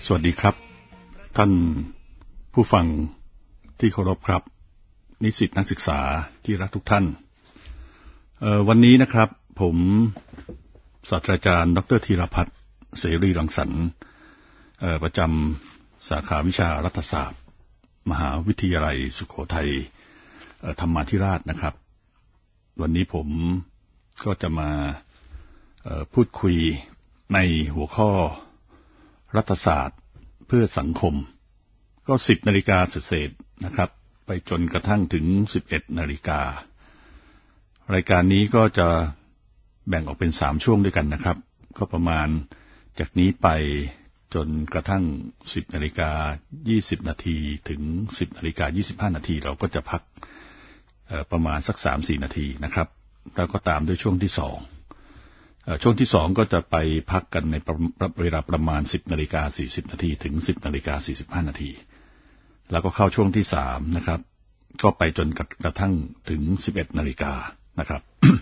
สวัสดีครับท่านผู้ฟังที่เคารพครับนิสิตนักศึกษาที่รักทุกท่านวันนี้นะครับผมศาสตราจารย์ดรธีรพัฒน์เสรีรังสรรค์ประจำสาขาวิชารัฐศาสตร์มหาวิทยาลัยสุโขทัยธรรมาธิราชนะครับวันนี้ผมก็จะมาพูดคุยในหัวข้อรัฐศาสตร์เพื่อสังคมก็ 10 นาฬิกาเศษๆนะครับไปจนกระทั่งถึง 11 นาฬิการายการนี้ก็จะแบ่งออกเป็น3ช่วงด้วยกันนะครับก็ประมาณจากนี้ไปจนกระทั่ง 10 นาฬิกา 20 นาทีถึง 10 นาฬิกา 25 นาทีเราก็จะพักประมาณสัก 3-4 นาทีนะครับแล้วก็ตามด้วยช่วงที่2ช่วงที่2ก็จะไปพักกันในเวลาประมาณ 10 นาฬิกา 40 นาทีถึง 10 นาฬิกา 45 นาทีแล้วก็เข้าช่วงที่3นะครับก็ไปจนกระทั่งถึง 11 นาฬิกานะครับ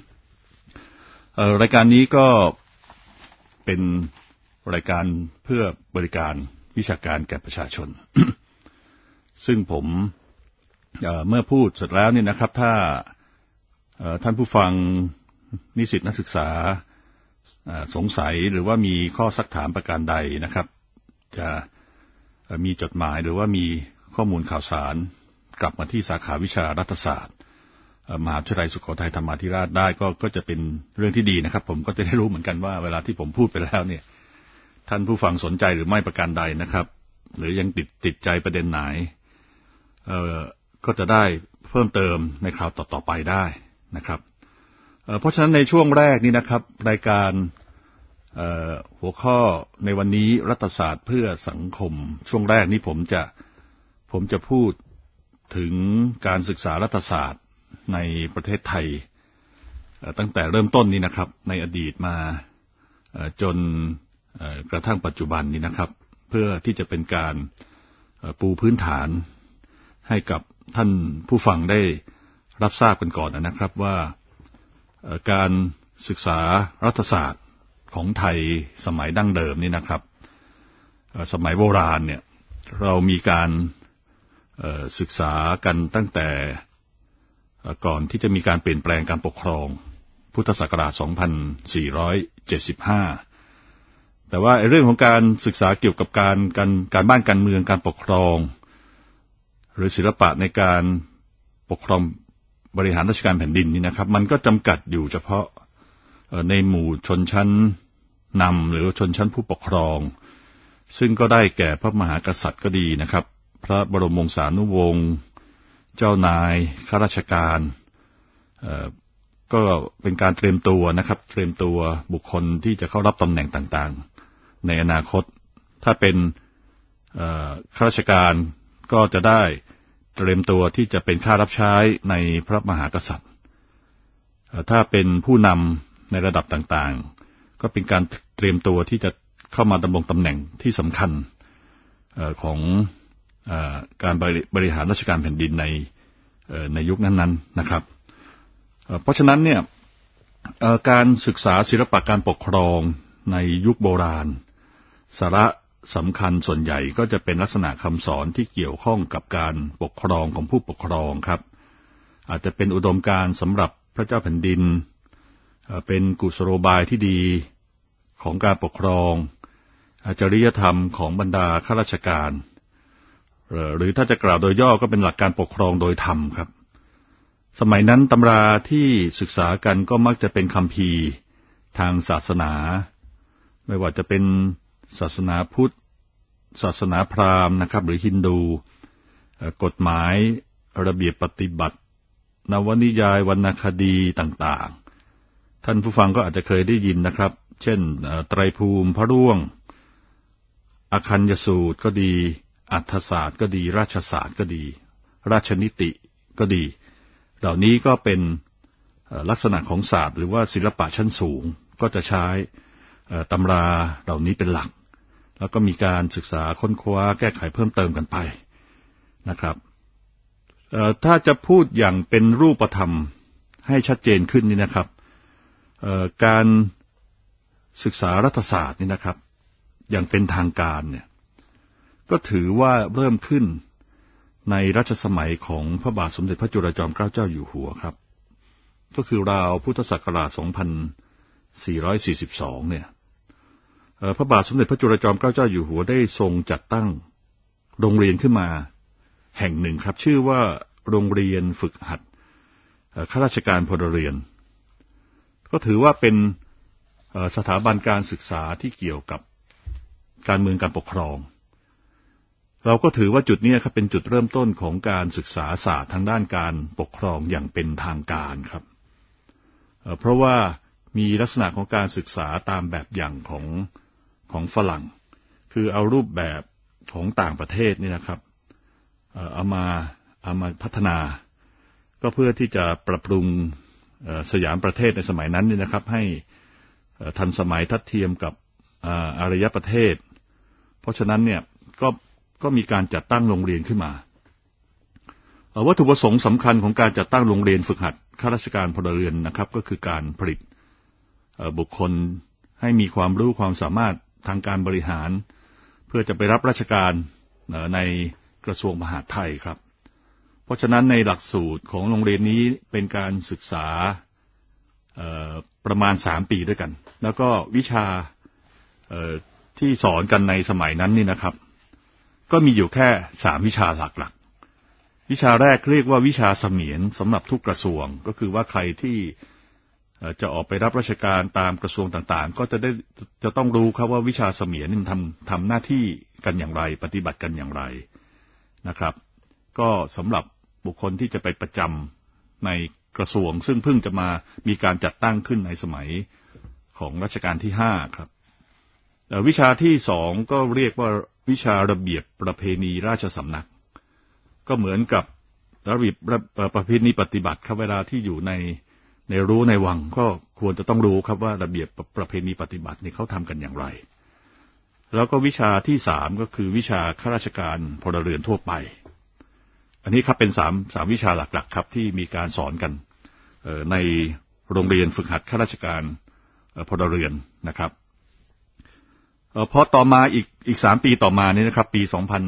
รายการนี้ก็เป็นรายการเพื่อบริการวิชาการแก่ประชาชน ซึ่งผมเมื่อพูดเสร็จแล้วเนี่ยนะครับถ้าท่านผู้ฟังนิสิตนักศึกษาสงสัยหรือว่ามีข้อซักถามประการใดนะครับจะมีจดหมายหรือว่ามีข้อมูลข่าวสารกลับมาที่สาขาวิชารัฐศาสตร์มหาวิทยาลัยสุโขทัยธรรมาธิราชได้ก็จะเป็นเรื่องที่ดีนะครับผมก็จะได้รู้เหมือนกันว่าเวลาที่ผมพูดไปแล้วเนี่ยท่านผู้ฟังสนใจหรือไม่ประการใดนะครับหรือยังติดใจประเด็นไหนก็จะได้เพิ่มเติมในคราวต่อๆไปได้นะครับเพราะฉะนั้นในช่วงแรกนี้นะครับรายการหัวข้อในวันนี้รัฐศาสตร์เพื่อสังคมช่วงแรกนี้ผมจะพูดถึงการศึกษารัฐศาสตร์ในประเทศไทยตั้งแต่เริ่มต้นนี้นะครับในอดีตมาจนกระทั่งปัจจุบันนี้นะครับเพื่อที่จะเป็นการปูพื้นฐานให้กับท่านผู้ฟังได้รับทราบกันก่อนนะครับว่าการศึกษารัฐศาสตร์ของไทยสมัยดั้งเดิมนี่นะครับสมัยโบราณเนี่ยเรามีการศึกษากันตั้งแต่ก่อนที่จะมีการเปลี่ยนแปลงการปกครองพุทธศักราช 2475 แต่ว่าเรื่องของการศึกษาเกี่ยวกับการบ้านการเมืองการปกครองหรือศิลปะในการปกครองบริหารราชการแผ่นดินนี่นะครับมันก็จำกัดอยู่เฉพาะในหมู่ชนชั้นนำหรือชนชั้นผู้ปกครองซึ่งก็ได้แก่พระมหากษัตริย์ก็ดีนะครับพระบรมวงศานุวงศ์เจ้านายข้าราชการก็เป็นการเตรียมตัวนะครับเตรียมตัวบุคคลที่จะเข้ารับตำแหน่งต่างๆในอนาคตถ้าเป็นข้าราชการก็จะได้เตรียมตัวที่จะเป็นข้ารับใช้ในพระมหากษัตริย์ถ้าเป็นผู้นำในระดับต่างๆก็เป็นการเตรียมตัวที่จะเข้ามาดำรงตำแหน่งที่สำคัญของการบริหารราชการแผ่นดินในยุคนั้นๆนะครับเพราะฉะนั้นเนี่ยการศึกษาศิลปะการปกครองในยุคโบราณสาระสำคัญส่วนใหญ่ก็จะเป็นลักษณะคำสอนที่เกี่ยวข้องกับการปกครองของผู้ปกครองครับอาจจะเป็นอุดมการณ์สำหรับพระเจ้าแผ่นดินเป็นกุศโลบายที่ดีของการปกครองจริยธรรมของบรรดาข้าราชการหรือถ้าจะกล่าวโดยย่อก็เป็นหลักการปกครองโดยธรรมครับสมัยนั้นตำราที่ศึกษากันก็มักจะเป็นคัมภีร์ทางศาสนาไม่ว่าจะเป็นศาสนาพุทธศาสนาพราหมณ์นะครับหรือฮินดูกฎหมายระเบียบปฏิบัตินวนิยายวรรณคดีต่างๆท่านผู้ฟังก็อาจจะเคยได้ยินนะครับเช่นไตรภูมิพระร่วงอคัญญสูตรก็ดีอัฏฐศาสตร์ก็ดีราชศาสตร์ก็ดีราชนิติก็ดีเหล่านี้ก็เป็นลักษณะของศาสตร์หรือว่าศิลปะชั้นสูงก็จะใช้ตำราเหล่านี้เป็นหลักแล้วก็มีการศึกษาค้นคว้าแก้ไขเพิ่มเติมกันไปนะครับถ้าจะพูดอย่างเป็นรูปธรรมให้ชัดเจนขึ้นนี่นะครับการศึกษารัฐศาสตร์นี่นะครับอย่างเป็นทางการเนี่ยก็ถือว่าเริ่มขึ้นในรัชสมัยของพระบาทสมเด็จพระจุลจอมเกล้าเจ้าอยู่หัวครับก็คือราวพุทธศักราช 2442 เนี่ยพระบาทสมเด็จพระจุลจอมเกล้าเจ้าอยู่หัวได้ทรงจัดตั้งโรงเรียนขึ้นมาแห่งหนึ่งครับชื่อว่าโรงเรียนฝึกหัดข้าราชการพลเรือนก็ถือว่าเป็นสถาบันการศึกษาที่เกี่ยวกับการเมืองการปกครองเราก็ถือว่าจุดนี้ครับเป็นจุดเริ่มต้นของการศึกษาศาสตร์ทางด้านการปกครองอย่างเป็นทางการครับเพราะว่ามีลักษณะของการศึกษาตามแบบอย่างของฝรั่งคือเอารูปแบบของต่างประเทศนี่นะครับเอามาพัฒนาก็เพื่อที่จะปรับปรุงสยามประเทศในสมัยนั้นนี่นะครับให้ทันสมัยทัดเทียมกับอารยประเทศเพราะฉะนั้นเนี่ยก็มีการจัดตั้งโรงเรียนขึ้นมาวัตถุประสงค์สำคัญของการจัดตั้งโรงเรียนฝึกหัดข้าราชการพลเรือนนะครับก็คือการผลิตบุคคลให้มีความรู้ความสามารถทางการบริหารเพื่อจะไปรับราชการในกระทรวงมหาดไทยครับเพราะฉะนั้นในหลักสูตรของโรงเรียนนี้เป็นการศึกษาประมาณ3 ปีด้วยกันแล้วก็วิชาที่สอนกันในสมัยนั้นนี่นะครับก็มีอยู่แค่3 วิชาหลักๆวิชาแรกเรียกว่าวิชาเสมียนสำหรับทุกกระทรวงก็คือว่าใครที่จะออกไปรับราชการตามกระทรวงต่างๆก็จะต้องรู้ครับว่าวิชาเสมียนนี่ทำหน้าที่กันอย่างไรปฏิบัติกันอย่างไรนะครับก็สำหรับบุคคลที่จะไปประจำในกระทรวงซึ่งเพิ่งจะมามีการจัดตั้งขึ้นในสมัยของรัชกาลที่5ครับวิชาที่2ก็เรียกว่าวิชาระเบียบประเพณีราชสำนักก็เหมือนกับระเบียบประเพณีปฏิบัติครับเวลาที่อยู่ในรั้วในวังก็ควรจะต้องรู้ครับว่าระเบียบประเพณีปฏิบัตินี่เขาทำกันอย่างไรแล้วก็วิชาที่3ก็คือวิชาข้าราชการพลเรือนทั่วไปอันนี้ครับเป็น3วิชาหลักๆครับที่มีการสอนกันในโรงเรียนฝึกหัดข้าราชการพลเรือนนะครับพอต่อมาอีก3 ปีต่อมานี่นะครับปี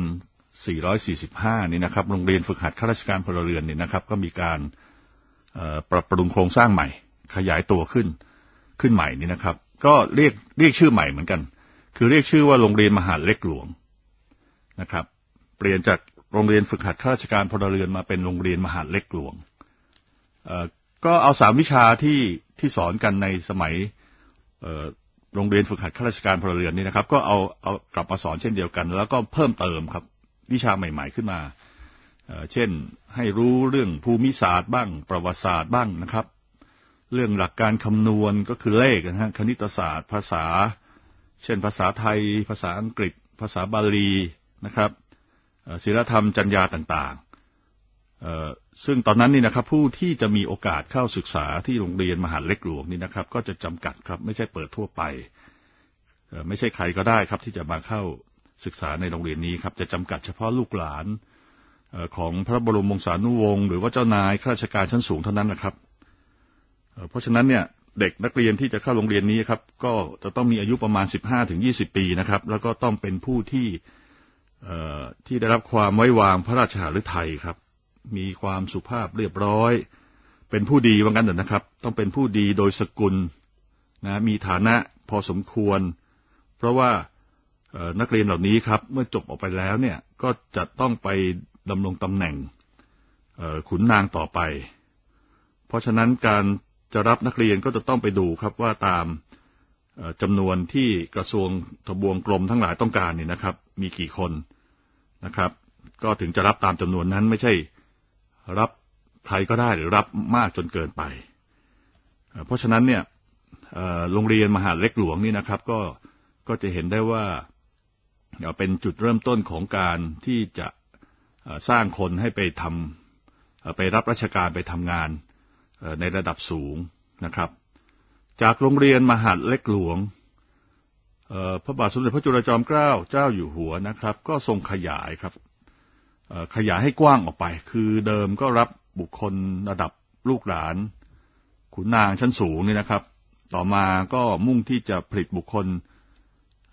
2445 นี่นะครับโรงเรียนฝึกหัดข้าราชการพลเรือนนี่นะครับก็มีการปรับปรุงโครงสร้างใหม่ขยายตัวขึ้นใหม่นี่นะครับก็เรียกชื่อใหม่เหมือนกันคือเรียกชื่อว่าโรงเรียนมหาดเล็กหลวงนะครับเปลี่ยนจากโรงเรียนฝึกหัดข้าราชการพลเรือนมาเป็นโรงเรียนมหาดเล็กหลวงก็เอา3 วิชาที่สอนกันในสมัยโรงเรียนฝึกหัดข้าราชการพลเรือนนี่นะครับก็เอากลับมาสอนเช่นเดียวกันแล้วก็เพิ่มเติมครับวิชาใหม่ๆขึ้นมาเช่นให้รู้เรื่องภูมิศาสตร์บ้างประวัติศาสตร์บ้างนะครับเรื่องหลักการคำนวณก็คือเลขนะฮะคณิตศาสตร์ภาษาเช่นภาษาไทยภาษาอังกฤษภาษาบาลีนะครับศีลธรรมจรรยาต่างๆซึ่งตอนนั้นนี่นะครับผู้ที่จะมีโอกาสเข้าศึกษาที่โรงเรียนมหาดเล็กหลวงนี่นะครับก็จะจำกัดครับไม่ใช่เปิดทั่วไปไม่ใช่ใครก็ได้ครับที่จะมาเข้าศึกษาในโรงเรียนนี้ครับจะจำกัดเฉพาะลูกหลานของพระบรมวงศานุวงศ์หรือว่าเจ้านายข้าราชการชั้นสูงเท่านั้นนะครับเพราะฉะนั้นเนี่ยเด็กนักเรียนที่จะเข้าโรงเรียนนี้ครับก็จะต้องมีอายุประมาณ 15-20 ปีนะครับแล้วก็ต้องเป็นผู้ที่ได้รับความไว้วางพระราชฤทัยครับมีความสุภาพเรียบร้อยเป็นผู้ดีว่างั้นนะครับต้องเป็นผู้ดีโดยสกุลนะมีฐานะพอสมควรเพราะว่านักเรียนเหล่านี้ครับเมื่อจบออกไปแล้วเนี่ยก็จะต้องไปดำรงตำแหน่งขุนนางต่อไปเพราะฉะนั้นการจะรับนักเรียนก็จะต้องไปดูครับว่าตามจำนวนที่กระทรวงทบวงกรมทั้งหลายต้องการนี่นะครับมีกี่คนนะครับก็ถึงจะรับตามจำนวนนั้นไม่ใช่รับใครก็ได้หรือรับมากจนเกินไปเพราะฉะนั้นเนี่ยโรงเรียนมหาดเล็กหลวงนี่นะครับก็จะเห็นได้ว่าเป็นจุดเริ่มต้นของการที่จะสร้างคนให้ไปรับราชการไปทำงานในระดับสูงนะครับจากโรงเรียนมหาดเล็กหลวงพระบาทสมเด็จพระจุลจอมเกล้าเจ้าอยู่หัวนะครับก็ทรงขยายครับขยายให้กว้างออกไปคือเดิมก็รับบุคคลระดับลูกหลานขุนนางชั้นสูงนี่นะครับต่อมาก็มุ่งที่จะผลิตบุคคล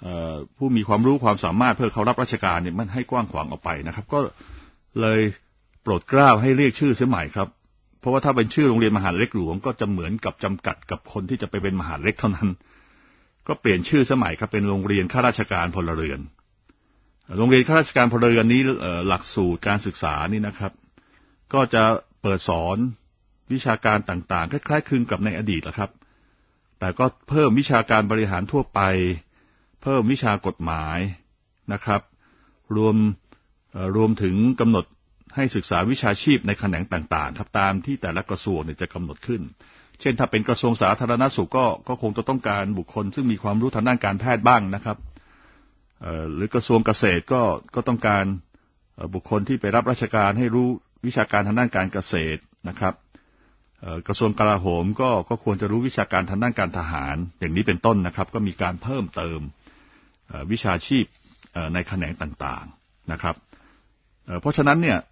ผู้มีความรู้ความสามารถเพื่อเข้ารับราชการเนี่ยมันให้กว้างขวางออกไปนะครับก็เลยโปรดเกล้าให้เรียกชื่อเสียใหม่ครับเพราะว่าถ้าเป็นชื่อโรงเรียนมหาดเล็กหลวงก็จะเหมือนกับจำกัดกับคนที่จะไปเป็นมหาดเล็กเท่านั้นก็เปลี่ยนชื่อเสียใหม่ครับเป็นโรงเรียนข้าราชการพลเรือนโรงเรียนข้าราชการพลเรือนนี้หลักสูตรการศึกษานี่นะครับก็จะเปิดสอนวิชาการต่างๆคล้ายๆคลึงกับในอดีตแหละครับแต่ก็เพิ่มวิชาการบริหารทั่วไปเพิ่มวิชากฎหมายนะครับรวมถึงกำหนดให้ศึกษาวิชาชีพในแขนงต่างๆครับตามที่แต่ละกระทรวงเนี่ยจะกำหนดขึ้นเช่นถ้าเป็นกระทรวงสาธารณสุขก็คงจะต้องการบุคคลซึ่งมีความรู้ทางด้านการแพทย์บ้างนะครับหรือกระทรวงเกษตรก็ต้องการบุคคลที่ไปรับราชการให้รู้วิชาการทางด้านการเกษตรนะครับกระทรวงกลาโหมก็ควรจะรู้วิชาการทางด้านการทหารอย่างนี้เป็นต้นนะครับก็มีการเพิ่มเติมวิชาชีพในแขนงต่างๆนะครับเพราะฉะนั้นเนี่ย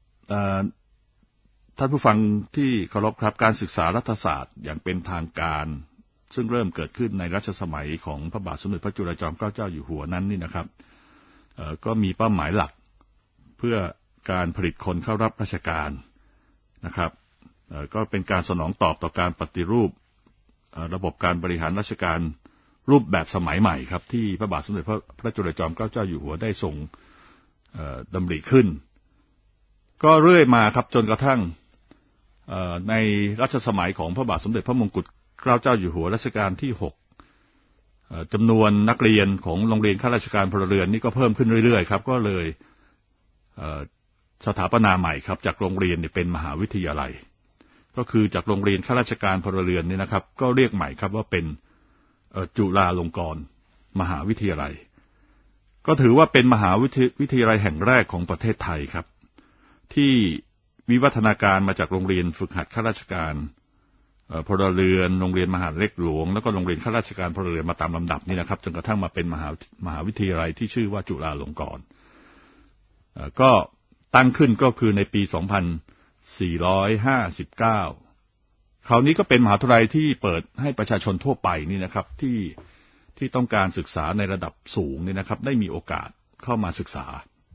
ท่านผู้ฟังที่เคารพครับการศึกษารัฐศาสตร์อย่างเป็นทางการซึ่งเริ่มเกิดขึ้นในรัชสมัยของพระบาทสมเด็จพระจุลจอมเกล้าเจ้าอยู่หัวนั้นนี่นะครับก็มีเป้าหมายหลักเพื่อการผลิตคนเข้ารับราชการนะครับก็เป็นการสนองตอบต่อการปฏิรูประบบการบริหารราชการรูปแบบสมัยใหม่ครับที่พระบาทสมเด็จพระจุลจอมเกล้าเจ้าอยู่หัวได้ทรงดำริขึ้นก็เรื่อยมาครับจนกระทั่งในรัชสมัยของพระบาทสมเด็จพระมงกุฎเกล้าเจ้าอยู่หัวรัชกาลที่6จำนวนนักเรียนของโรงเรียนข้าราชการพลเรือนนี่ก็เพิ่มขึ้นเรื่อยๆครับก็เลยสถาปนาใหม่ครับจากโรงเรียนเป็นมหาวิทยาลัยก็คือจากโรงเรียนข้าราชการพลเรือนนี่นะครับก็เรียกใหม่ครับว่าเป็นจุฬาลงกรณ์มหาวิทยาลัยก็ถือว่าเป็นมหาวิทยาลัยแห่งแรกของประเทศไทยครับที่วิวัฒนาการมาจากโรงเรียนฝึกหัดข้าราชการพลเรือนโรงเรียนมหาดเล็กหลวงแล้วก็โรงเรียนข้าราชการพลเรือนมาตามลำดับนี่นะครับจนกระทั่งมาเป็นมหาวิทยาลัยที่ชื่อว่าจุฬาลงกรณ์ก็ตั้งขึ้นก็คือในปี 2459 คราวนี้ก็เป็นมหาวิทยาลัยที่เปิดให้ประชาชนทั่วไปนี่นะครับที่ต้องการศึกษาในระดับสูงนี่นะครับได้มีโอกาสเข้ามาศึกษา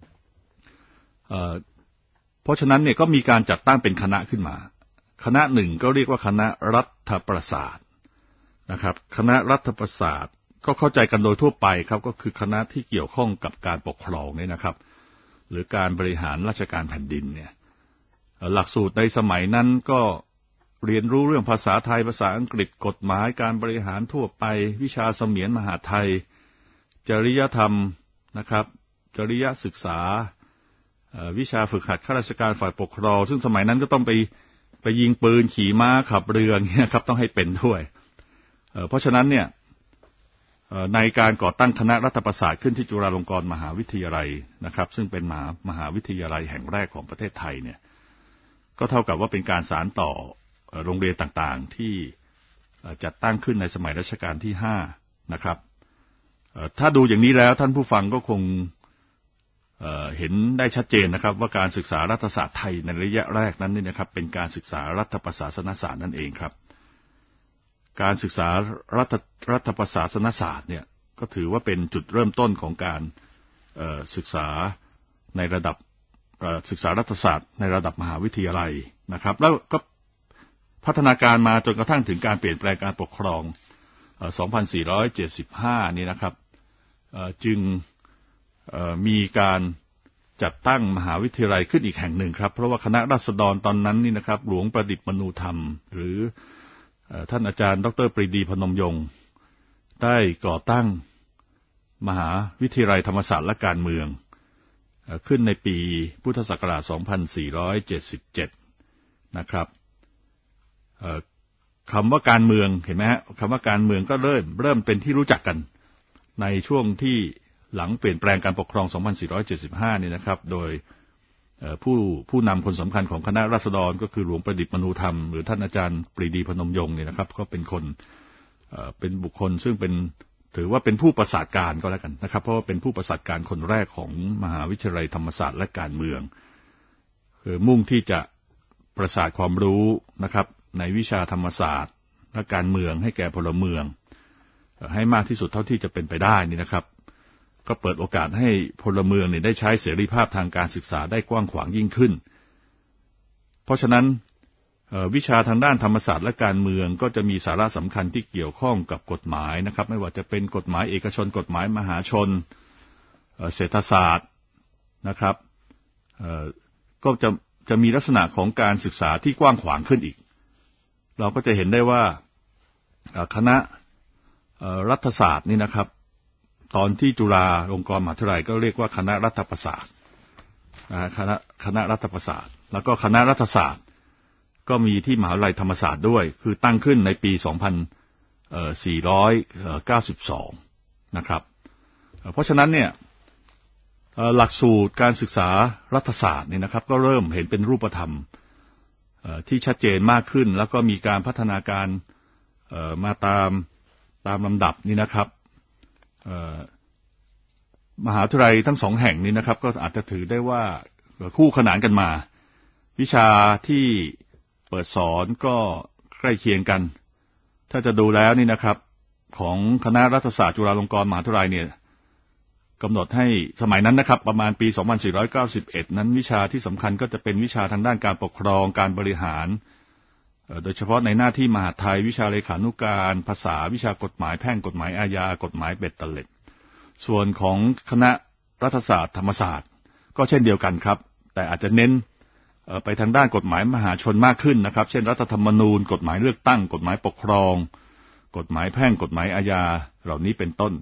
เพราะฉะนั้นเนี่ยก็มีการจัดตั้งเป็นคณะขึ้นมาคณะหนึ่งก็เรียกว่าคณะรัฐประศาสตร์นะครับคณะรัฐประศาสตร์ก็เข้าใจกันโดยทั่วไปครับก็คือคณะที่เกี่ยวข้องกับการปกครองเนี่ยนะครับหรือการบริหารราชการแผ่นดินเนี่ยหลักสูตรในสมัยนั้นก็เรียนรู้เรื่องภาษาไทยภาษาอังกฤษกฎหมายการบริหารทั่วไปวิชาเสมียนมหาไทยจริยธรรมนะครับจริยศึกษาวิชาฝึกหัดข้าราชการฝ่ายปกครองซึ่งสมัยนั้นก็ต้องไปยิงปืนขี่ม้าขับเรือเนี่ยครับต้องให้เป็นด้วยเพราะฉะนั้นเนี่ยในการก่อตั้งคณะรัฐประศาสตร์ขึ้นที่จุฬาลงกรณ์มหาวิทยาลัยนะครับซึ่งเป็นมหาวิทยาลัยแห่งแรกของประเทศไทยเนี่ยก็เท่ากับว่าเป็นการสานต่อโรงเรียนต่างๆที่จัดตั้งขึ้นในสมัยรัชกาลที่5นะครับถ้าดูอย่างนี้แล้วท่านผู้ฟังก็คงเห็นได้ชัดเจนนะครับว่าการศึกษารัฐศาสตร์ไทยในระยะแรกนั้นนี่นะครับเป็นการศึกษารัฐประศาสนศาสตร์นั่นเองครับการศึกษารัฐประศาสนศาสตร์เนี่ยก็ถือว่าเป็นจุดเริ่มต้นของการศึกษาในระดับศึกษารัฐศาสตร์ในระดับมหาวิทยาลัยนะครับแล้วก็พัฒนาการมาจนกระทั่งถึงการเปลี่ยนแปลงการปกครอง 2475 นี่นะครับจึงมีการจัดตั้งมหาวิทยาลัยขึ้นอีกแห่งหนึ่งครับเพราะว่าคณะราษฎรตอนนั้นนี่นะครับหลวงประดิษฐ์มนูธรรมหรือท่านอาจารย์ดร.ปรีดีพนมยงค์ได้ก่อตั้งมหาวิทยาลัยธรรมศาสตร์และการเมืองขึ้นในปีพุทธศักราช 2477 นะครับคำว่าการเมืองเห็นไหมฮะคำว่าการเมืองก็เริ่มเป็นที่รู้จักกันในช่วงที่หลังเปลี่ยนแปลงการปกครอง 2475 นี่นะครับโดยผู้นำคนสำคัญของคณะราษฎรก็คือหลวงประดิษฐ์มนูธรรมหรือท่านอาจารย์ปรีดีพนมยงค์เนี่ยนะครับก็เป็นคนเป็นบุคคลซึ่งถือว่าเป็นผู้ประสาทการก็แล้วกันนะครับเพราะว่าเป็นผู้ประสาทการคนแรกของมหาวิทยาลัยธรรมศาสตร์และการเมืองคือมุ่งที่จะประสาทความรู้นะครับในวิชาธรรมศาสตร์และการเมืองให้แก่พลเมืองให้มากที่สุดเท่าที่จะเป็นไปได้นี่นะครับก็เปิดโอกาสให้พลเมืองเนี่ยได้ใช้เสรีภาพทางการศึกษาได้กว้างขวางยิ่งขึ้นเพราะฉะนั้นวิชาทางด้านธรรมศาสตร์และการเมืองก็จะมีสาระสำคัญที่เกี่ยวข้องกับกฎหมายนะครับไม่ว่าจะเป็นกฎหมายเอกชนกฎหมายมหาชนเศรษฐศาสตร์นะครับก็จะมีลักษณะของการศึกษาที่กว้างขวางขึ้นอีกเราก็จะเห็นได้ว่าคณะรัฐศาสตร์นี่นะครับตอนที่จุฬาลงกรณ์มหาวิทยาลัยก็เรียกว่าคณะรัฐประศาสตร์คณะรัฐประศาสตร์แล้วก็คณะรัฐศาสตร์ก็มีที่มหาวิทยาลัยธรรมศาสตร์ด้วยคือตั้งขึ้นในปี 2492 นะครับเพราะฉะนั้นเนี่ยหลักสูตรการศึกษารัฐศาสตร์เนี่ยนะครับก็เริ่มเห็นเป็นรูปธรรมที่ชัดเจนมากขึ้นแล้วก็มีการพัฒนาการมาตามลำดับนี่นะครับมหาวิทยาลัยทั้งสองแห่งนี้นะครับก็อาจจะถือได้ว่าคู่ขนานกันมาวิชาที่เปิดสอนก็ใกล้เคียงกันถ้าจะดูแล้วนี่นะครับของคณะรัฐศาสตร์จุฬาลงกรณ์มหาวิทยาลัยเนี่ยกำหนดให้สมัยนั้นนะครับประมาณปี 2491 นั้นวิชาที่สำคัญก็จะเป็นวิชาทางด้านการปกครองการบริหารโดยเฉพาะในหน้าที่มหาดไทยวิชาเลขานุการภาษาวิชากฎหมายแพ่งกฎหมายอาญากฎหมายเบ็ดเตล็ดส่วนของคณะรัฐศาสตร์ธรรมศาสตร์ก็เช่นเดียวกันครับแต่อาจจะเน้นไปทางด้านกฎหมายมหาชนมากขึ้นนะครับเช่นรัฐธรรมนูญกฎหมายเลือกตั้งกฎหมายปกครองกฎหมายแพ่งกฎหมายอาญาเหล่านี้เป็นต้น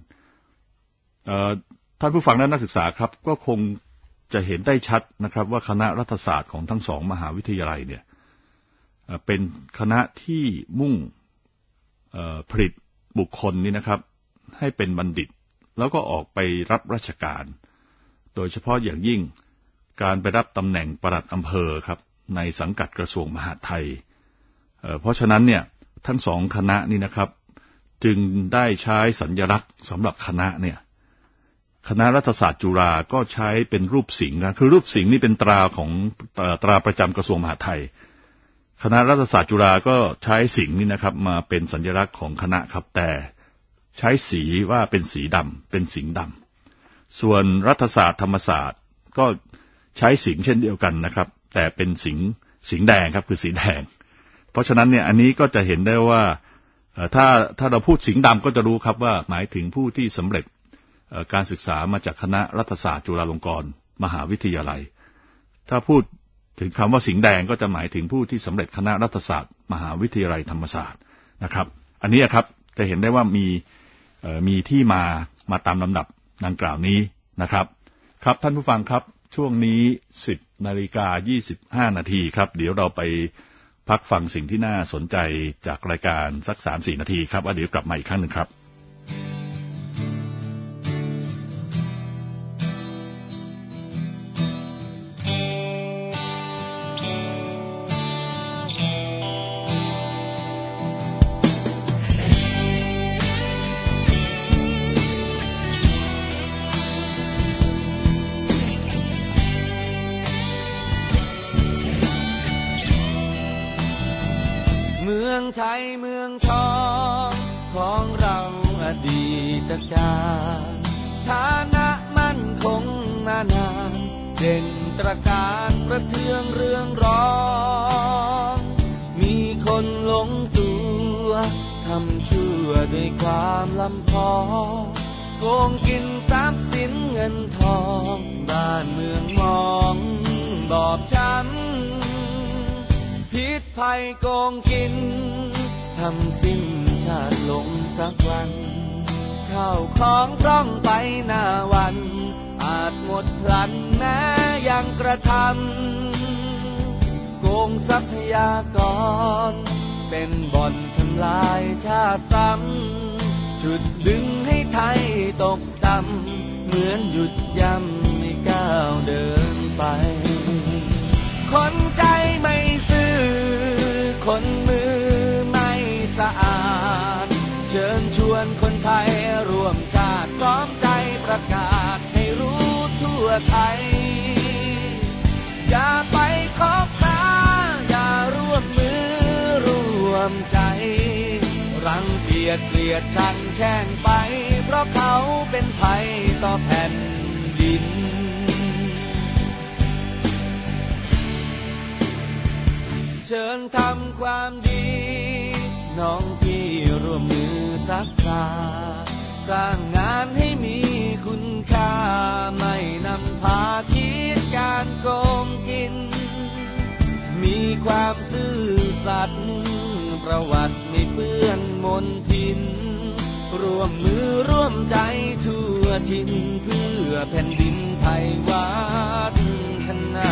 ท่านผู้ฟังและนักศึกษาครับก็คงจะเห็นได้ชัดนะครับว่าคณะรัฐศาสตร์ของทั้งสองมหาวิทยาลัยเนี่ยเป็นคณะที่มุ่งผลิตบุคคลนี่นะครับให้เป็นบัณฑิตแล้วก็ออกไปรับราชการโดยเฉพาะอย่างยิ่งการไปรับตำแหน่งปลัดอำเภอครับในสังกัดกระทรวงมหาดไทยเพราะฉะนั้นเนี่ยทั้งสองคณะนี่นะครับจึงได้ใช้สัญลักษณ์สำหรับคณะเนี่ยคณะรัฐศาสตร์จุฬาก็ใช้เป็นรูปสิงห์นะคือรูปสิงห์นี่เป็นตราของตราประจำกระทรวงมหาดไทยคณะรัฐศาสตร์จุฬาก็ใช้สิงห์นี่นะครับมาเป็นสัญลักษณ์ของคณะครับแต่ใช้สีว่าเป็นสีดำเป็นสิงห์ดำส่วนรัฐศาสตร์ธรรมศาสตร์ก็ใช้สิงห์เช่นเดียวกันนะครับแต่เป็นสิงห์แดงครับคือสีแดงเพราะฉะนั้นเนี่ยอันนี้ก็จะเห็นได้ว่าถ้าเราพูดสิงห์ดำก็จะรู้ครับว่าหมายถึงผู้ที่สำเร็จการศึกษามาจากคณะรัฐศาสตร์จุฬาลงกรณ์มหาวิทยาลัยถ้าพูดถึงคำว่าสิงห์แดงก็จะหมายถึงผู้ที่สำเร็จคณะรัฐศาสตร์มหาวิทยาลัยธรรมศาสตร์นะครับอันนี้ครับจะเห็นได้ว่ามีที่มาตามลำดับดังกล่าวนี้นะครับครับท่านผู้ฟังครับช่วงนี้ 10:25 นาทีครับเดี๋ยวเราไปพักฟังสิ่งที่น่าสนใจจากรายการสัก 3-4 นาทีครับเดี๋ยวกลับมาอีกครั้งหนึ่งครับไทยเมืองทองของเราอดีตการฐานะมั่นคงนานเด่นตระการประเทืองเรืองร้องมีคนหลงตัวทำชั่วด้วยความลำพองโกงกินทรัพย์สินเงินทองบ้านเมืองมองบอบช้ำพิษภัยโกงกินทำสิ้นชาติลงสักวันข้าวของพร่องไปหน้าวันอาจหมดพลันแม้ยังกระทำโกงทรัพยากรเป็นบ่อนทำลายชาติซ้ำฉุดดึงให้ไทยตกต่ำเหมือนหยุดย่ำไม่ก้าวเดินไปคนใจไม่ซื่อคนมือสะอาดเชิญชวนคนไทยร่วมชาติพร้อมใจประกาศให้รู้ทั่วไทยอย่าไปคบค้าอย่าร่วมมือร่วมใจรังเกียจเกลียดชังชแช่งไปเพราะเขาเป็นภัยต่อแผ่นดินเชิญทำความดีน้องพี่ร่วมมือซักผ้าสร้างงานให้มีคุณค่าไม่นำพาคิดการโกงกินมีความซื่อสัตย์ประวัติไม่เปื้อนมลทินร่วมมือร่วมใจทั่วถิ่นเพื่อแผ่นดินไทยวัฒนา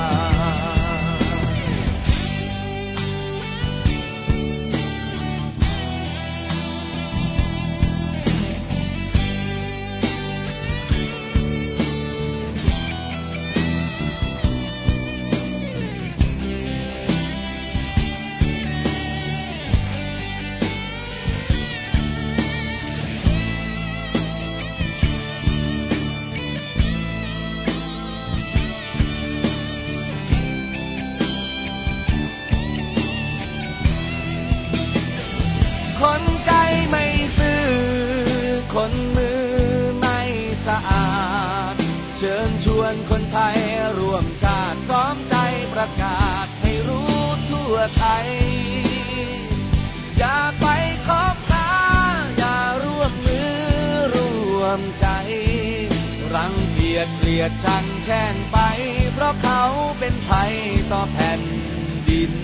คนใจไม่ซื่อคนมือไม่สะอาดเชิญชวนคนไทยร่วมชาติพร้อมใจประกาศให้รู้ทั่วไทยอย่าไปคบค้าอย่าร่วมมือร่วมใจรังเกียจเกลียดชังแช่งไปเพราะเขาเป็นภัยต่อแผ่นดิน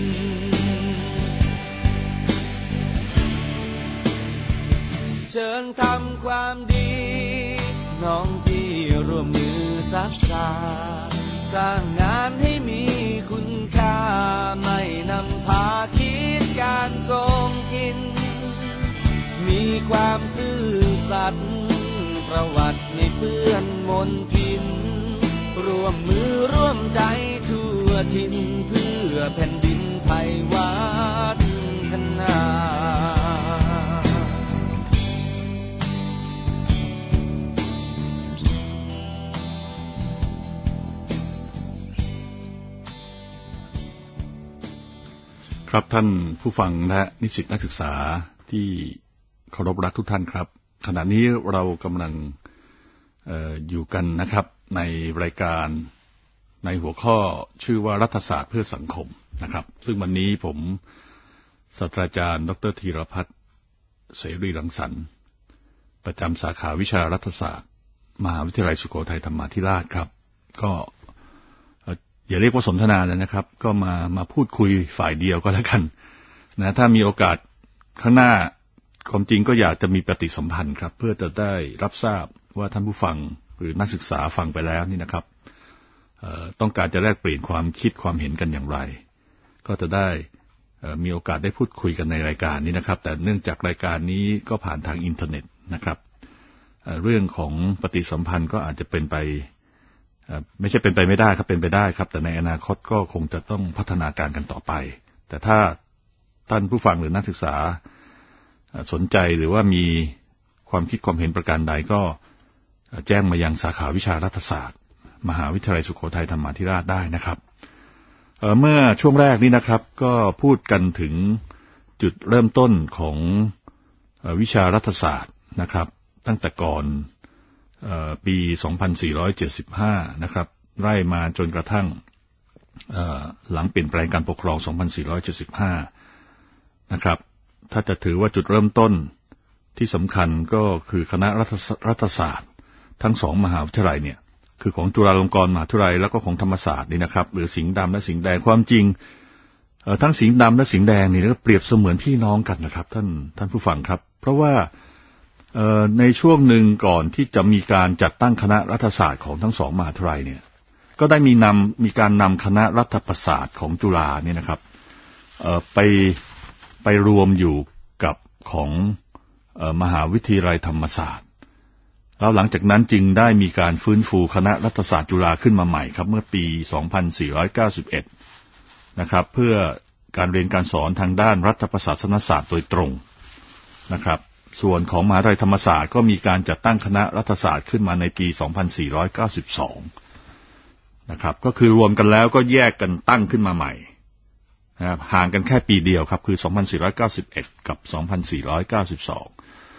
เชิญทำความดีน้องพี่ร่วมมือซักผ้าสร้างงานให้มีคุณค่าไม่นำพาคิดการโกงกินมีความซื่อสัตย์ประวัติไม่เปื้อนมลทินร่วมมือร่วมใจทั่วถิ่นเพื่อแผ่นดินไทยวัฒนาครับท่านผู้ฟังและนิสิตนักศึกษาที่เคารพรักทุกท่านครับขณะนี้เรากำลังอยู่กันนะครับในรายการในหัวข้อชื่อว่ารัฐศาสตร์เพื่อสังคมนะครับซึ่งวันนี้ผมศาสตราจารย์ดร.ธีรพัฒน์เสรีรังสรรค์ประจำสาขาวิชารัฐศาสตร์มหาวิทยาลัยสุโขทัยธรรมาธิราชครับก็อย่าเรียกว่าสนทนาเลยนะครับก็มาพูดคุยฝ่ายเดียวก็แล้วกันนะถ้ามีโอกาสข้างหน้าความจริงก็อยากจะมีปฏิสัมพันธ์ครับเพื่อจะได้รับทราบว่าท่านผู้ฟังหรือนักศึกษาฟังไปแล้วนี่นะครับต้องการจะแลกเปลี่ยนความคิดความเห็นกันอย่างไรก็จะได้มีโอกาสได้พูดคุยกันในรายการนี้นะครับแต่เนื่องจากรายการนี้ก็ผ่านทางอินเทอร์เน็ตนะครับเรื่องของปฏิสัมพันธ์ก็อาจจะเป็นไปไม่ใช่เป็นไปไม่ได้ครับเป็นไปได้ครับแต่ในอนาคตก็คงจะต้องพัฒนาการกันต่อไปแต่ถ้าท่านผู้ฟังหรือนักศึกษาสนใจหรือว่ามีความคิดความเห็นประการใดก็แจ้งมายังสาขาวิชารัฐศาสตร์มหาวิทยาลัยสุโขทัยธรรมาธิราชได้นะครับเมื่อช่วงแรกนี้นะครับก็พูดกันถึงจุดเริ่มต้นของวิชารัฐศาสตร์นะครับตั้งแต่ก่อนปี 2475 นะครับไล่มาจนกระทั่งหลังเปลี่ยนแปลงการปกครอง 2475 นะครับถ้าจะถือว่าจุดเริ่มต้นที่สำคัญก็คือคณะรัฐศาสตร์ทั้งสองมหาวิทยาลัยเนี่ยคือของจุฬาลงกรณ์มหาวิทยาลัยแล้วก็ของธรรมศาสตร์นี่นะครับหรือสิงห์ดำและสิงห์แดงความจริงทั้งสิงห์ดำและสิงห์แดงนี่ก็เปรียบเสมือนพี่น้องกันนะครับท่านผู้ฟังครับเพราะว่าในช่วงหนึ่งก่อนที่จะมีการจัดตั้งคณะรัฐศาสตร์ของทั้งสองมหาวิทยาลัยเนี่ยก็ได้มีการนำคณะรัฐประศาสตร์ของจุฬาเนี่ยนะครับไปรวมอยู่กับของมหาวิทยาลัยธรรมศาสตร์แล้วหลังจากนั้นจึงได้มีการฟื้นฟูคณะรัฐศาสตร์จุฬาขึ้นมาใหม่ครับเมื่อปี 2491 นะครับเพื่อการเรียนการสอนทางด้านรัฐประศาสนศาสตร์โดยตรงนะครับส่วนของมหาวิทยาลัยธรรมศาสตร์ก็มีการจัดตั้งคณะรัฐศาสตร์ขึ้นมาในปี 2492 นะครับก็คือรวมกันแล้วก็แยกกันตั้งขึ้นมาใหม่นะครับห่างกันแค่ปีเดียวครับคือ 2491 กับ 2492 พ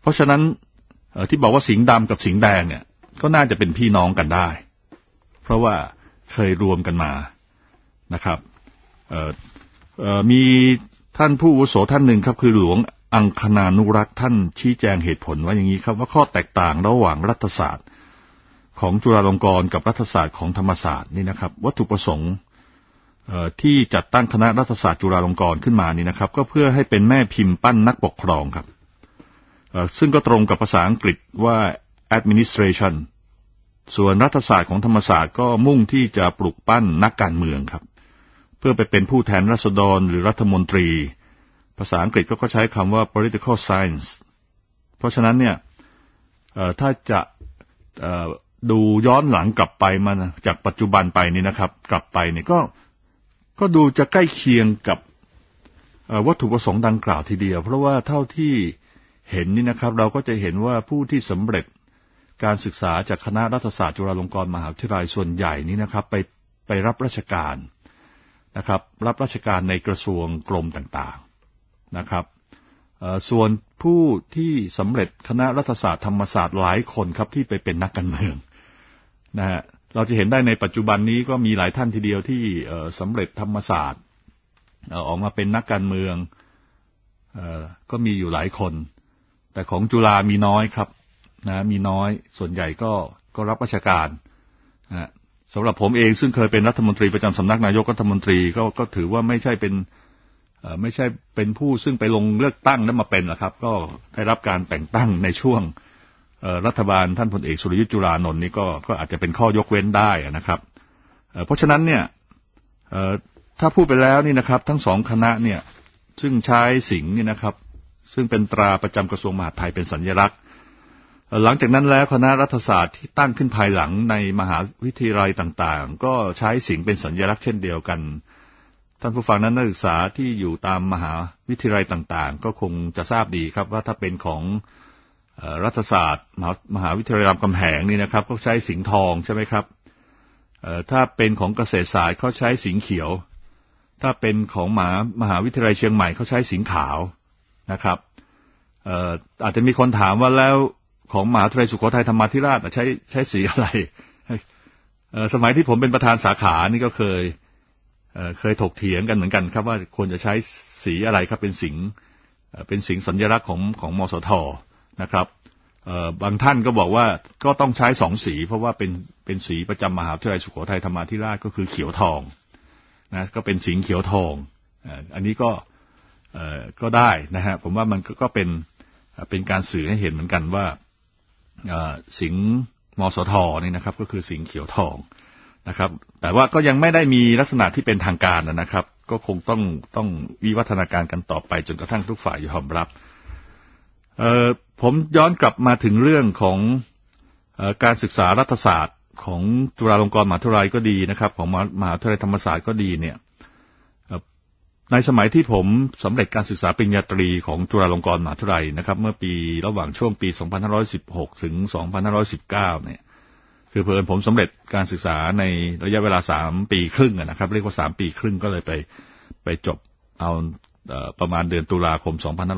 ราะฉะนั้นที่บอกว่าสิงห์ดำกับสิงห์แดงเนี่ยก็น่าจะเป็นพี่น้องกันได้เพราะว่าเคยรวมกันมานะครับมีท่านผู้อาวุโสท่านหนึ่งครับคือหลวงอังคณานุรักษ์ท่านชี้แจงเหตุผลว่าอย่างนี้ครับว่าข้อแตกต่างระหว่างรัฐศาสตร์ของจุฬาลงกรณ์กับรัฐศาสตร์ของธรรมศาสตร์นี่นะครับวัตถุประสงค์ที่จัดตั้งคณะรัฐศาสตร์จุฬาลงกรณ์ขึ้นมานี่นะครับก็เพื่อให้เป็นแม่พิมพ์ปั้นนักปกครองครับซึ่งก็ตรงกับภาษาอังกฤษว่า administration ส่วนรัฐศาสตร์ของธรรมศาสตร์ก็มุ่งที่จะปลุกปั้นนักการเมืองครับเพื่อไปเป็นผู้แทนราษฎรหรือรัฐมนตรีภาษาอังกฤษก็ใช้คำว่า political science เพราะฉะนั้นเนี่ยถ้าจะดูย้อนหลังกลับไปมาจากปัจจุบันไปนี่นะครับกลับไปเนี่ยก็ดูจะใกล้เคียงกับวัตถุประสงค์ดังกล่าวทีเดียวเพราะว่าเท่าที่เห็นนี่นะครับเราก็จะเห็นว่าผู้ที่สำเร็จการศึกษาจากคณะรัฐศาสตร์จุฬาลงกรณ์มหาวิทยาลัยส่วนใหญ่นี่นะครับไปรับราชการนะครับรับราชการในกระทรวงกรมต่างๆนะครับส่วนผู้ที่สำเร็จคณะรัฐศาสตร์ธรรมศาสตร์หลายคนครับที่ไปเป็นนักการเมืองนะฮะเราจะเห็นได้ในปัจจุบันนี้ก็มีหลายท่านทีเดียวที่สำเร็จธรรมศาสตร์ออกมาเป็นนักการเมืองก็มีอยู่หลายคนแต่ของจุฬามีน้อยครับนะมีน้อยส่วนใหญ่ก็รับราชการนะสำหรับผมเองซึ่งเคยเป็นรัฐมนตรีประจำสำนักนายกรัฐมนตรีก็ถือว่าไม่ใช่เป็นผู้ซึ่งไปลงเลือกตั้งแล้วมาเป็นหรอกครับก็ได้รับการแต่งตั้งในช่วงรัฐบาลท่านพลเอกสุรยุทธจุลานนท์นี่ก็อาจจะเป็นข้อยกเว้นได้นะครับเพราะฉะนั้นเนี่ยถ้าพูดไปแล้วนี่นะครับทั้งสองคณะเนี่ยซึ่งใช้สิงห์นี่นะครับซึ่งเป็นตราประจำกระทรวงมหาดไทยเป็นสัญลักษณ์หลังจากนั้นแล้วคณะรัฐศาสตร์ที่ตั้งขึ้นภายหลังในมหาวิทยาลัยต่างๆก็ใช้สิงห์เป็นสัญลักษณ์เช่นเดียวกันท่านผู้ฟังนักศึกษาที่อยู่ตามมหาวิทยาลัยต่างๆก็คงจะทราบดีครับว่าถ้าเป็นของรัฐศาสตร์มหาวิทยาลัยรามคำแหงนี่นะครับก็ใช้สิงห์ทองใช่ไหมครับถ้าเป็นของเกษตรศาสตร์เขาใช้สิงห์เขียวถ้าเป็นของมหาวิทยาลัยเชียงใหม่เขาใช้สิงห์ขาวนะครับอาจจะมีคนถามว่าแล้วของมหาวิทยาลัยสุโขทัยธรรมาธิราชใช้สีอะไรสมัยที่ผมเป็นประธานสาขานี่ก็เคยถกเถียงกันเหมือนกันครับว่าควรจะใช้สีอะไรครับเป็นสิงห์สัญลักษณ์ของมสทนะครับบางท่านก็บอกว่าก็ต้องใช้สองสีเพราะว่าเป็นสีประจำมหาวิทยาลัยสุโขทัยธรรมาธิราชก็คือเขียวทองนะก็เป็นสิงห์เขียวทองอันนี้ก็ได้นะฮะผมว่ามันก็เป็นการสื่อให้เห็นเหมือนกันว่าสิงห์มสทนี่นะครับก็คือสิงห์เขียวทองนะครับแต่ว่าก็ยังไม่ได้มีลักษณะที่เป็นทางการนะครับก็คงต้องวิวัฒนาการกันต่อไปจนกระทั่งทุกฝ่ายยอมรับผมย้อนกลับมาถึงเรื่องของการศึกษารัฐศาสตร์ของจุฬาลงกรณ์มหาวิทยาลัยก็ดีนะครับของมหาวิทยาลัยธรรมศาสตร์ก็ดีเนี่ยในสมัยที่ผมสำเร็จการศึกษาปริญญาตรีของจุฬาลงกรณ์มหาวิทยาลัยนะครับเมื่อปีระหว่างช่วงปี 2516 ถึง 2519 เนี่ยคือเพิ่นผมสำเร็จการศึกษาในระยะเวลา3 ปีครึ่งนะครับเรียกว่า3 ปีครึ่งก็เลยไปจบเอาประมาณเดือนตุลาคม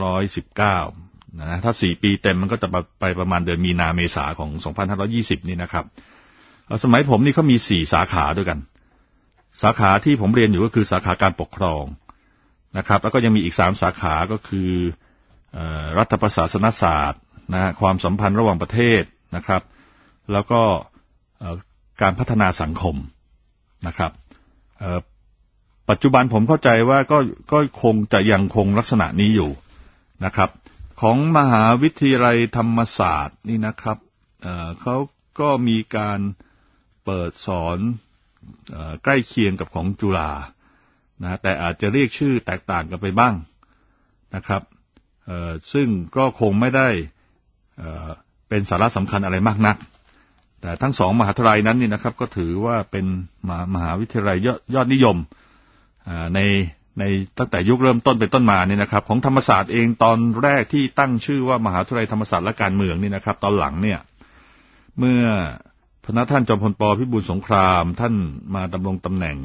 2519 นะถ้า4 ปีเต็มมันก็จะไปประมาณเดือนมีนาเมษาของ 2520 นี่นะครับสมัยผมนี่เขามี4 สาขาด้วยกันสาขาที่ผมเรียนอยู่ก็คือสาขาการปกครองนะครับแล้วก็ยังมีอีก3 สาขาก็คือรัฐประศาสนศาสตร์นะความสัมพันธ์ระหว่างประเทศนะครับแล้วก็การพัฒนาสังคมนะครับปัจจุบันผมเข้าใจว่าก็คงจะยังคงลักษณะนี้อยู่นะครับของมหาวิทยาลัยธรรมศาสตร์นี่นะครับเขาก็มีการเปิดสอนใกล้เคียงกับของจุฬานะแต่อาจจะเรียกชื่อแตกต่างกันไปบ้างนะครับซึ่งก็คงไม่ได้เป็นสาระสำคัญอะไรมากนักแต่ทั้งสองมหาวิทยาลัยนั้นนี่นะครับก็ถือว่าเป็นมหาวิทยาลัยยอดนิยมในตั้งแต่ยุคเริ่มต้นเป็นต้นมานี่นะครับของธรรมศาสตร์เองตอนแรกที่ตั้งชื่อว่ามหาวิทยาลัยธรรมศาสตร์และการเมืองนี่นะครับตอนหลังเนี่ยเมื่อพระท่านจอมพล ป.พิบูลสงครามท่านมาดำรงตำแหน่ง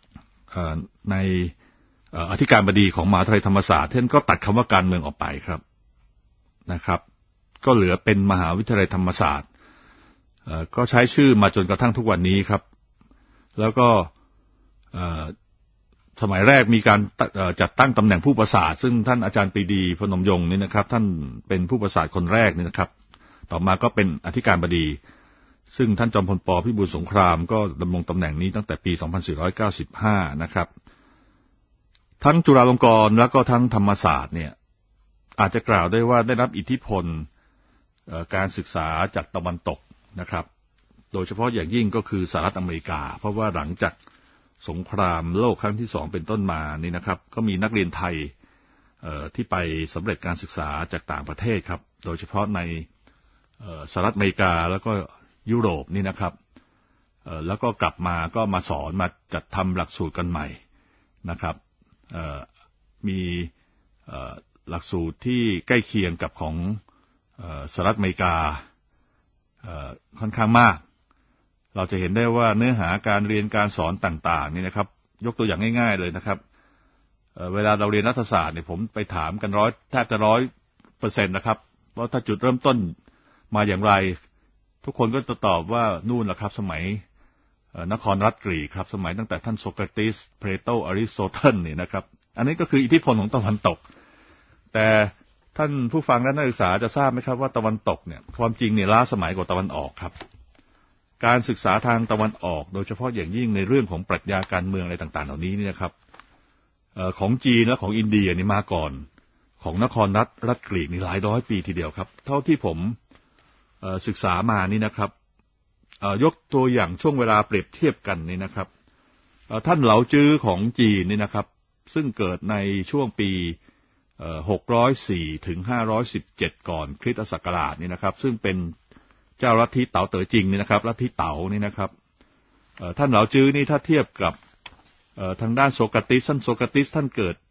ในอธิการบดีของมหาวิทยาลัยธรรมศาสตร์ท่านก็ตัดคำว่าการเมืองออกไปครับนะครับก็เหลือเป็นมหาวิทยาลัยธรรมศาสตร์ก็ใช้ชื่อมาจนกระทั่งทุกวันนี้ครับแล้วก็สมัยแรกมีการจัดตั้งตำแหน่งผู้ประสาทซึ่งท่านอาจารย์ปรีดีพนมยงค์นี่นะครับท่านเป็นผู้ประสาทคนแรกนี่นะครับต่อมาก็เป็นอธิการบดีซึ่งท่านจอมพลป.พิบูลสงครามก็ดำรงตำแหน่งนี้ตั้งแต่ปี 2495 นะครับทั้งจุฬาลงกรณ์แล้วก็ทั้งธรรมศาสตร์เนี่ยอาจจะกล่าวได้ว่าได้รับอิทธิพลการศึกษาจากตะวันตกนะครับโดยเฉพาะอย่างยิ่งก็คือสหรัฐอเมริกาเพราะว่าหลังจากสงครามโลกครั้งที่2เป็นต้นมานี่นะครับก็มีนักเรียนไทยที่ไปสำเร็จการศึกษาจากต่างประเทศครับโดยเฉพาะในสหรัฐอเมริกาแล้วก็ยุโรปนี่นะครับแล้วก็กลับมาก็มาสอนมาจัดทำหลักสูตรกันใหม่นะครับมีหลักสูตรที่ใกล้เคียงกับของสหรัฐอเมริกาค่อนข้างมากเราจะเห็นได้ว่าเนื้อหาการเรียนการสอนต่างๆนี่นะครับยกตัวอย่างง่ายๆเลยนะครับเวลาเราเรียนรัฐศาสตร์เนี่ยผมไปถามกันแทบจะ100%นะครับว่าถ้าจุดเริ่มต้นมาอย่างไรทุกคนก็จะตอบว่านู่นแหละครับสมัยนครรัฐกรีกครับสมัยตั้งแต่ท่านโซเครติสเพลโตอริสโตเติลนี่นะครับอันนี้ก็คืออิทธิพลของตะวันตกแต่ท่านผู้ฟังและนักศึกษาจะทราบไหมครับว่าตะวันตกเนี่ยความจริงเนี่ยล้าสมัยกว่าตะวันออกครับการศึกษาทางตะวันออกโดยเฉพาะอย่างยิ่งในเรื่องของปรัชญาการเมืองอะไรต่างๆเหล่านี้นี่นะครับของจีนและของอินเดียนี่มาก่อนของนครรัฐกรีกนี่หลายร้อยปีทีเดียวครับเท่าที่ผมศึกษามานี่นะครับยกตัวอย่างช่วงเวลาเปรียบเทียบกันนี่นะครับท่านเหลาจื้อของจีนนี่นะครับซึ่งเกิดในช่วงปี604 ถึง 517 ก่อนคริสตศักราชนี่นะครับซึ่งเป็นเจ้าลัทธิเต๋าเต๋อจริงนี่นะครับลัทธิเต๋านี่นะครับท่านเหลาจื้อนี่ถ้าเทียบกับทางด้านโซกราติสท่านเกิด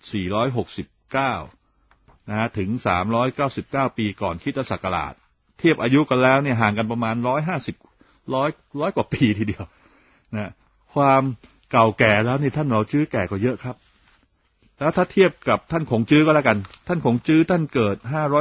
469นะฮะถึง399ปีก่อนคริสตศักราชเทียบอายุกันแล้วเนี่ยห่างกันประมาณ100กว่าปีทีเดียวนะความเก่าแก่แล้วนี่ท่านเหลาจื้อแก่กว่าเยอะครับแล้วถ้าเทียบกับท่านขงจื้อก็แล้วกันท่านขงจื้อท่านเกิด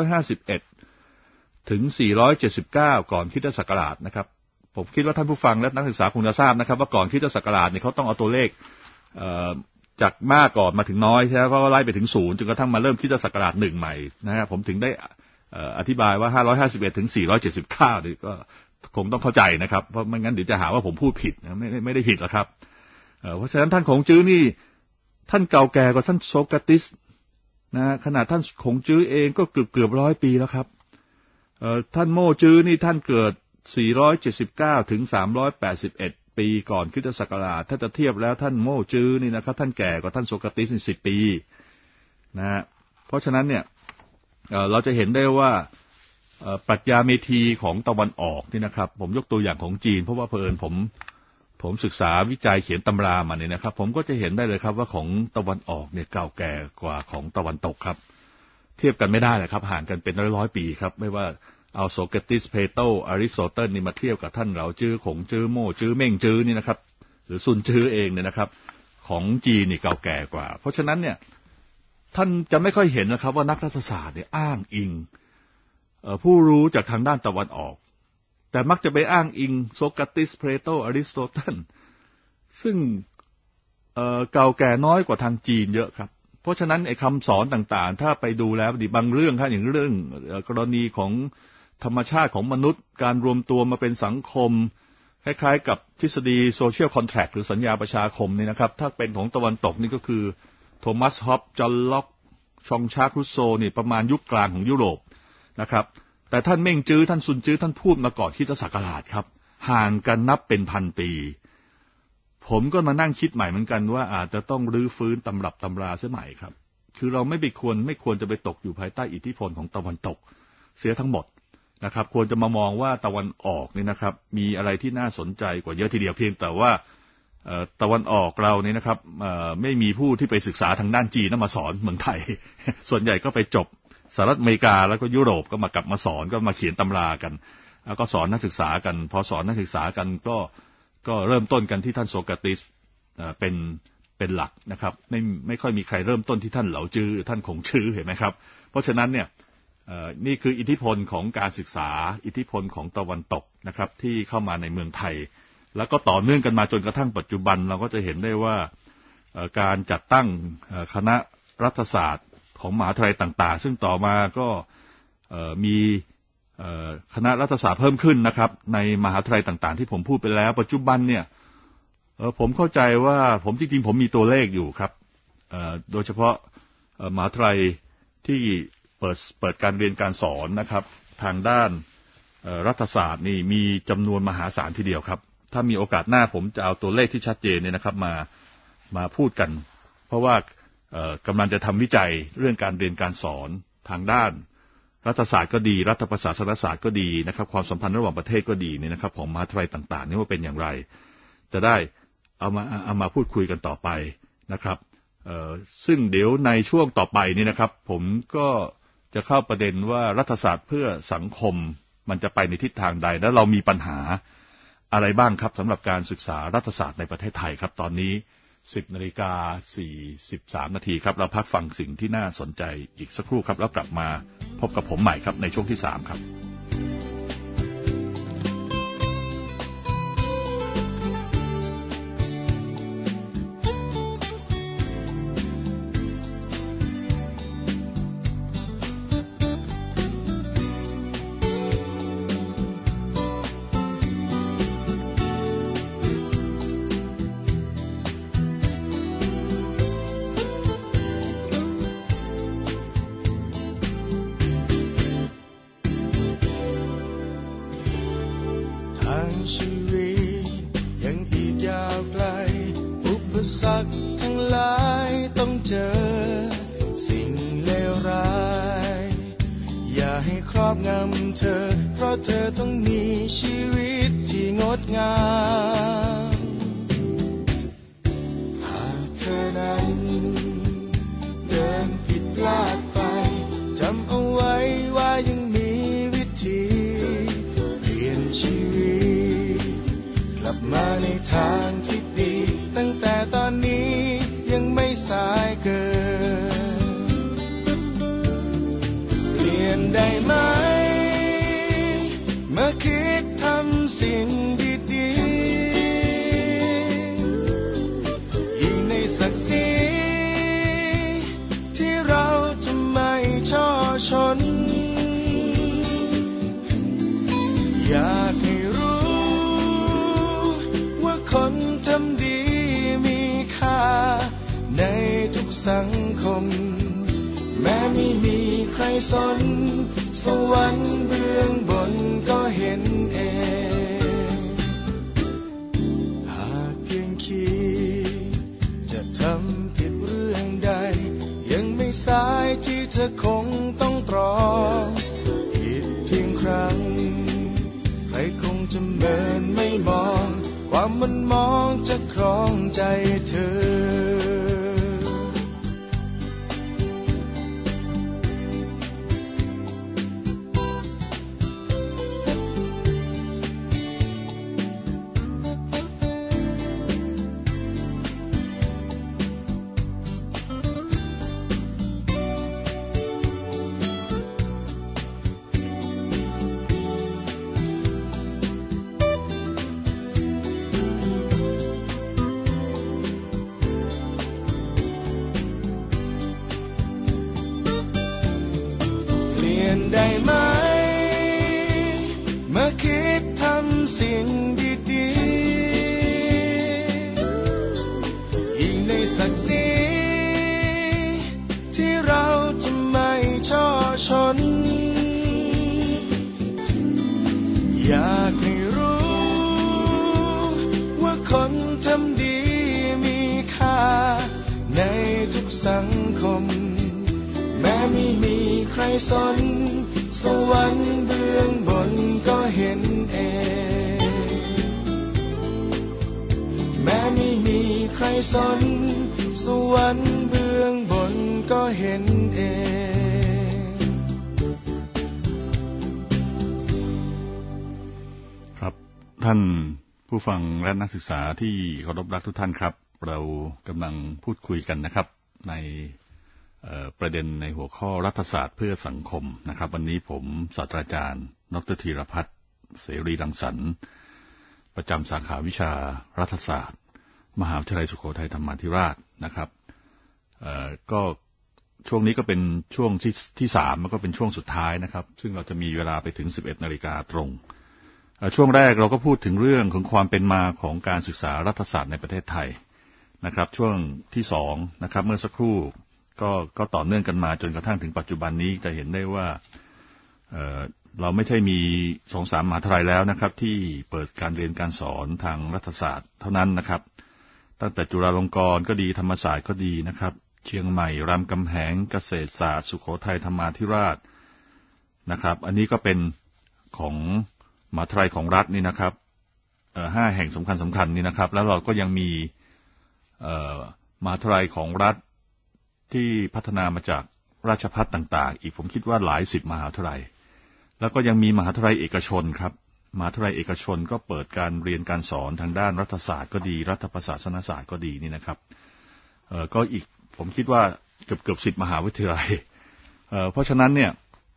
551ถึง479ก่อนคริสตศักราชนะครับผมคิดว่าท่านผู้ฟังและนักศึกษาคงจะทราบนะครับว่าก่อนคริสตศักราชเนี่ยเขาต้องเอาตัวเลขจากมากก่อนมาถึงน้อยใช่ไหมก็ไล่ไปถึง0จนกระทั่งมาเริ่มคริสตศักราช1ใหม่นะฮะผมถึงได้อธิบายว่า551ถึง479นี่ก็คงต้องเข้าใจนะครับเพราะไม่งั้นเดี๋ยวจะหาว่าผมพูดผิดนะไม่ได้ผิดหรอกครับเพราะฉะนั้นท่านขงจื้อนี่ท่านเก่าแก่กว่าท่านโซกราติสนะขนาดท่านขงจื้อเองก็เกือบ100 ปีแล้วครับท่านโม่จื้อนี่ท่านเกิด479ถึง381ปีก่อนคริสตศักราชถ้าจะเทียบแล้วท่านโม่จื้อนี่นะครับท่านแก่กว่าท่านโซกราติส10 ปีนะเพราะฉะนั้นเนี่ยเราจะเห็นได้ว่าปรัชญาเมธีของตะวันออกนี่นะครับผมยกตัวอย่างของจีนเพราะว่าเผอิญผมศึกษาวิจัยเขียนตำรามาเนี่ยนะครับผมก็จะเห็นได้เลยครับว่าของตะวันออกเนี่ยเก่าแก่กว่าของตะวันตกครับเทียบกันไม่ได้เลยครับห่างกันเป็นร้อยปีครับไม่ว่าเอาโซเครติสเพลโตอริสโตเติลนี่มาเทียบกับท่านเหลาจื้อขงจื้อโม่จื้อเม่งจื้อนี่นะครับหรือซุนจื้อเองเนี่ยนะครับของจีนนี่เก่าแก่กว่าเพราะฉะนั้นเนี่ยท่านจะไม่ค่อยเห็นนะครับว่านักรัฐศาสตร์เนี่ยอ้างอิงผู้รู้จากทางด้านตะวันออกแต่มักจะไปอ้างอิงโซกราติสเพลโตอริสโตเติลซึ่งเก่าแก่น้อยกว่าทางจีนเยอะครับเพราะฉะนั้นไอ้คำสอนต่างๆถ้าไปดูแล้วบางเรื่องครับอย่างเรื่องกรณีของธรรมชาติของมนุษย์การรวมตัวมาเป็นสังคมคล้ายๆกับทฤษฎีโซเชียลคอนแทรคหรือสัญญาประชาคมนี่นะครับถ้าเป็นของตะวันตกนี่ก็คือโทมัสฮอบจอห์นล็อกชองชาร์กรูโซนี่ประมาณยุคกลางของยุโรปนะครับแต่ท่านเม่งจื้อท่านซุนจื้อท่านพูดมาก่อนคริสตศักราชครับห่างกันนับเป็นพันปีผมก็มานั่งคิดใหม่เหมือนกันว่าอาจจะต้องรื้อฟื้นตำรับตำราเสียใหม่ครับคือเราไม่ควรจะไปตกอยู่ภายใต้อิทธิพลของตะวันตกเสียทั้งหมดนะครับควรจะมามองว่าตะวันออกนี่นะครับมีอะไรที่น่าสนใจกว่าเยอะทีเดียวเพียงแต่ว่าตะวันออกเรานี่นะครับไม่มีผู้ที่ไปศึกษาทางด้านจีนมาสอนเมืองไทย ส่วนใหญ่ก็ไปจบสหรัฐอเมริกาแล้วก็ยุโรปก็มากลับมาสอนก็มาเขียนตำรากันแล้วก็สอนนักศึกษากันพอสอนนักศึกษากันก็เริ่มต้นกันที่ท่านโซกราติสเป็นหลักนะครับไม่ค่อยมีใครเริ่มต้นที่ท่านเหลาจื้อท่านขงจื้อเห็นไหมครับเพราะฉะนั้นเนี่ยนี่คืออิทธิพลของการศึกษาอิทธิพลของตะวันตกนะครับที่เข้ามาในเมืองไทยแล้วก็ต่อเนื่องกันมาจนกระทั่งปัจจุบันเราก็จะเห็นได้ว่าการจัดตั้งคณะรัฐศาสตร์ของมหาวิทยาลัยต่างๆซึ่งต่อมาก็มีคณะรัฐศาสตร์เพิ่มขึ้นนะครับในมหาวิทยาลัยต่างๆที่ผมพูดไปแล้วปัจจุบันเนี่ยผมเข้าใจว่าผมจริงๆผมมีตัวเลขอยู่ครับโดยเฉพาะมหาวิทยาลัยที่เปิดการเรียนการสอนนะครับทางด้านรัฐศาสตร์นี่มีจำนวนมหาศาลทีเดียวครับถ้ามีโอกาสหน้าผมจะเอาตัวเลขที่ชัดเจนเนี่ยนะครับมาพูดกันเพราะว่ากำลังจะทำวิจัยเรื่องการเรียนการสอนทางด้านรัฐศาสตร์ก็ดีรัฐประศาสนศาสตร์ก็ดีนะครับความสัมพันธ์ระหว่างประเทศก็ดีเนี่ยนะครับของมหาวิทยาลัยต่างๆนี่ว่าเป็นอย่างไรจะได้เอามาพูดคุยกันต่อไปนะครับซึ่งเดี๋ยวในช่วงต่อไปนี่นะครับผมก็จะเข้าประเด็นว่ารัฐศาสตร์เพื่อสังคมมันจะไปในทิศทางใดและเรามีปัญหาอะไรบ้างครับสำหรับการศึกษารัฐศาสตร์ในประเทศไทยครับตอนนี้ 10:43 นาทีครับเราพักฟังสิ่งที่น่าสนใจอีกสักครู่ครับแล้วกลับมาพบกับผมใหม่ครับในช่วงที่3ครับชีวิตยังอีกยาวไกลอุปสรรคทั้งหลายต้องเจอสิ่งเลวร้ายอย่าให้ครอบงำเธอเพราะเธอต้องมีชีวิตที่งดงามหากเธอนั้นเดินผิดพลาดไปจำเอาไว้ว่ายังมีวิธีเปลี่ยนชีวิตกลับมาในทางที่ดีตั้งแต่ตอนนี้ยังไม่สายเกินเปลี่ยนได้ไหมเมื่อคิดทำสิ่งดีๆยิ่งในศักดิ์ศรีที่เราจะไม่ช่อชนอยากให้คนทำดีมีค่าในทุกสังคมแม้ไม่มีใครสนสวรรค์เบื้องบนก็เห็นเองหากเพียงคิดจะทำผิดเรื่องใดยังไม่สายที่เธอคงต้องตรองผิดเพียงครั้งใครคงจะเมินไม่มองความมันมองจะครองใจเธอได้ไหมเมื่อคิดทำสิ่งดีๆยิ่งในศักดิ์ศรีที่เราจะไม่ช่อชนอยากให้รู้ว่าคนทำดีมีค่าในทุกสังคมแม้ไม่มีใครสนสวรรค์เบื้องบนก็เห็นเองแม้ไม่มีใครสนสวรรค์เบื้องบนก็เห็นเองครับท่านผู้ฟังและนักศึกษาที่เคารพรักทุกท่านครับเรากำลังพูดคุยกันนะครับในประเด็นในหัวข้อรัฐศาสตร์เพื่อสังคมนะครับวันนี้ผมศาสตราจารย์ดร.ธีรพัฒน์เสรีรังสรรค์ประจำสาขาวิชารัฐศาสตร์มหาวิทยาลัยสุโขทัยธรรมาธิราชนะครับก็ช่วงนี้ก็เป็นช่วงที่3แล้วก็เป็นช่วงสุดท้ายนะครับซึ่งเราจะมีเวลาไปถึง 11:00 น.ตรงช่วงแรกเราก็พูดถึงเรื่องของความเป็นมาของการศึกษารัฐศาสตร์ในประเทศไทยนะครับช่วงที่2นะครับเมื่อสักครู่ก็ต่อเนื่องกันมาจนกระทั่งถึงปัจจุบันนี้จะเห็นได้ว่าเราไม่ใช่มี 2-3 มหาวิทยาลัยแล้วนะครับที่เปิดการเรียนการสอนทางรัฐศาสตร์เท่านั้นนะครับตั้งแต่จุฬาลงกรณ์ก็ดีธรรมศาสตร์ก็ดีนะครับเชียงใหม่รามคำแหงเกษตรศาสตร์สุโขทัยธรรมาธิราชนะครับอันนี้ก็เป็นของมหาวิทยาลัยของรัฐนี่นะครับ5 แห่งสำคัญนี่นะครับแล้วเราก็ยังมีมหาวิทยาลัยของรัฐที่พัฒนามาจากราชภัฏต่างๆอีกผมคิดว่าหลาย10 มหาวิทยาลัยแล้วก็ยังมีมหาวิทยาลัยเอกชนครับมหาวิทยาลัยเอกชนก็เปิดการเรียนการสอนทางด้านรัฐศาสตร์ก็ดีรัฐประศาสนศาสตร์ก็ดีนี่นะครับก็อีกผมคิดว่าเกือบ10 มหาวิทยาลัยเพราะฉะนั้นเนี่ย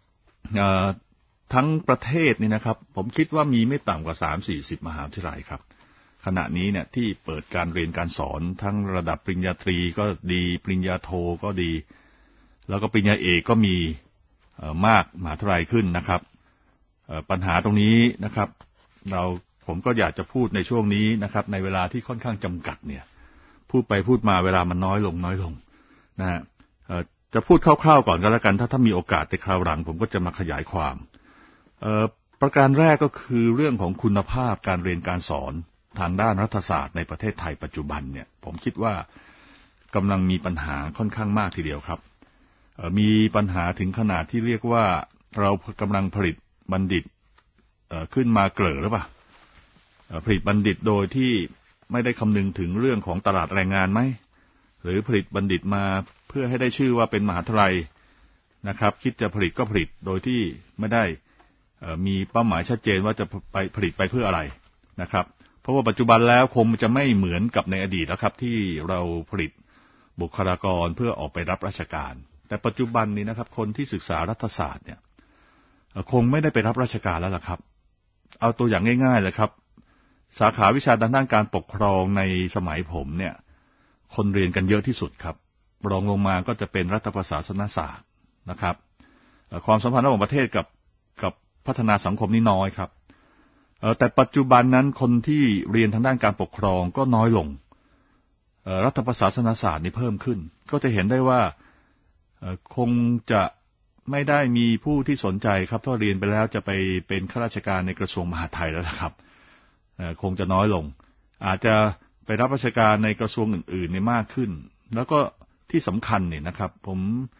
ทั้งประเทศนี่นะครับผมคิดว่ามีไม่ต่ำกว่า 30-40 มหาวิทยาลัยครับขณะนี้เนี่ยที่เปิดการเรียนการสอนทั้งระดับปริญญาตรีก็ดีปริญญาโทก็ดีแล้วก็ปริญญาเอกก็มีมากมหาวิทยาลัยขึ้นนะครับปัญหาตรงนี้นะครับผมก็อยากจะพูดในช่วงนี้นะครับในเวลาที่ค่อนข้างจำกัดเนี่ยพูดไปพูดมาเวลามันน้อยลงนะฮะจะพูดคร่าวๆก่อนก็แล้วกันถ้ามีโอกาสในคราวหลังผมก็จะมาขยายความประการแรกก็คือเรื่องของคุณภาพการเรียนการสอนทางด้านรัฐศาสตร์ในประเทศไทยปัจจุบันเนี่ยผมคิดว่ากำลังมีปัญหาค่อนข้างมากทีเดียวครับมีปัญหาถึงขนาดที่เรียกว่าเรากำลังผลิตบัณฑิตขึ้นมาเกลือหรือเปล่าผลิตบัณฑิตโดยที่ไม่ได้คำนึงถึงเรื่องของตลาดแรงงานไหมหรือผลิตบัณฑิตมาเพื่อให้ได้ชื่อว่าเป็นมหาวิทยาลัยนะครับคิดจะผลิตก็ผลิตโดยที่ไม่ได้มีเป้าหมายชัดเจนว่าจะไปผลิตไปเพื่ออะไรนะครับเพราะว่าปัจจุบันแล้วคงจะไม่เหมือนกับในอดีตแล้วครับที่เราผลิตบุคลากรเพื่อออกไปรับราชการแต่ปัจจุบันนี้นะครับคนที่ศึกษารัฐศาสตร์เนี่ยคงไม่ได้ไปรับราชการแล้วล่ะครับเอาตัวอย่างง่ายๆเลยครับสาขาวิชาด้านการปกครองในสมัยผมเนี่ยคนเรียนกันเยอะที่สุดครับรองลงมาก็จะเป็นรัฐประศาสนศาสตร์นะครับความสัมพันธ์ระหว่างประเทศกับพัฒนาสังคมนี่น้อยครับแต่ปัจจุบันนั้นคนที่เรียนทางด้านการปกครองก็น้อยลงรัฐประศาสนศาสตร์นี่เพิ่มขึ้นก็จะเห็นได้ว่าคงจะไม่ได้มีผู้ที่สนใจครับถ้าเรียนไปแล้วจะไปเป็นข้าราชการในกระทรวงมหาดไทยแล้วครับคงจะน้อยลงอาจจะไปรับราชการในกระทรวงอื่นๆเนี่ยมากขึ้นแล้วก็ที่สำคัญเนี่ยนะครับผม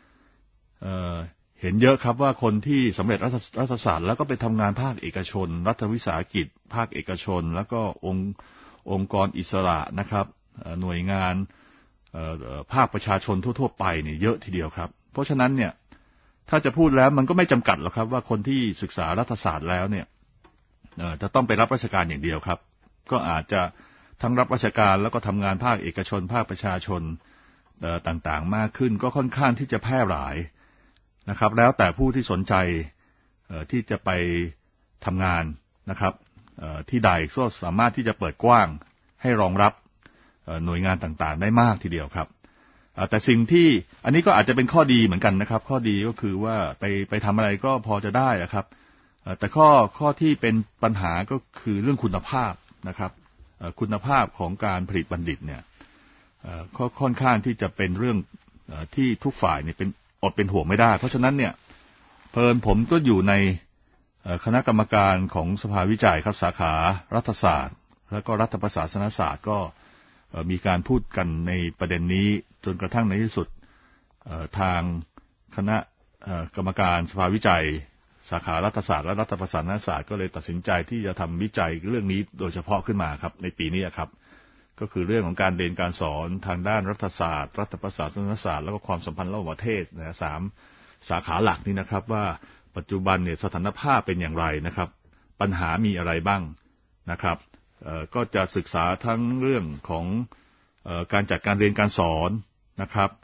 เห็นเยอะครับว่าคนที่สำเร็จรัฐศาสตร์แล้วก็ไปทำงานภาคเอกชนรัฐวิสาหกิจภาคเอกชนแล้วก็องค์กรอิสระนะครับหน่วยงานภาคประชาชนทั่วๆไปเนี่ยเยอะทีเดียวครับเพราะฉะนั้นเนี่ยถ้าจะพูดแล้วมันก็ไม่จำกัดหรอกครับว่าคนที่ศึกษารัฐศาสตร์แล้วเนี่ยจะต้องไปรับราชการอย่างเดียวครับก็อาจจะทั้งรับราชการแล้วก็ทำงานภาคเอกชนภาคประชาชนต่างๆมากขึ้นก็ค่อนข้างที่จะแพร่หลายนะครับแล้วแต่ผู้ที่สนใจที่จะไปทำงานนะครับที่ใดก็สามารถที่จะเปิดกว้างให้รองรับหน่วยงานต่างๆได้มากทีเดียวครับแต่สิ่งที่อันนี้ก็อาจจะเป็นข้อดีเหมือนกันนะครับข้อดีก็คือว่าไปทำอะไรก็พอจะได้ครับแต่ข้อที่เป็นปัญหาก็คือเรื่องคุณภาพนะครับคุณภาพของการผลิตบัณฑิตเนี่ยค่อนข้างที่จะเป็นเรื่องที่ทุกฝ่ายเนี่ยเป็นห่วงไม่ได้เพราะฉะนั้นเนี่ยผมก็อยู่ในคณะกรรมการของสภาวิจัยครับสาขารัฐศาสตร์และก็รัฐประศาสนศาสตร์ก็มีการพูดกันในประเด็นนี้จนกระทั่งในที่สุดทางคณะกรรมการสภาวิจัยสาขารัฐศาสตร์และรัฐประศาสนศาสตร์ก็เลยตัดสินใจที่จะทำวิจัยเรื่องนี้โดยเฉพาะขึ้นมาครับในปีนี้ครับก็คือเรื่องของการเรียนการสอนทางด้านรัฐศาสตร์รัฐประศาสนศาสตร์แล้วก็ความสัมพันธ์ระหว่างประเทศนะ3 สาขาหลักนี้นะครับว่าปัจจุบันเนี่ยสถานภาพเป็นอย่างไรนะครับปัญหามีอะไรบ้างนะครับก็จะศึกษาทั้งเรื่องของการจัดการเรียนการสอนนะครับ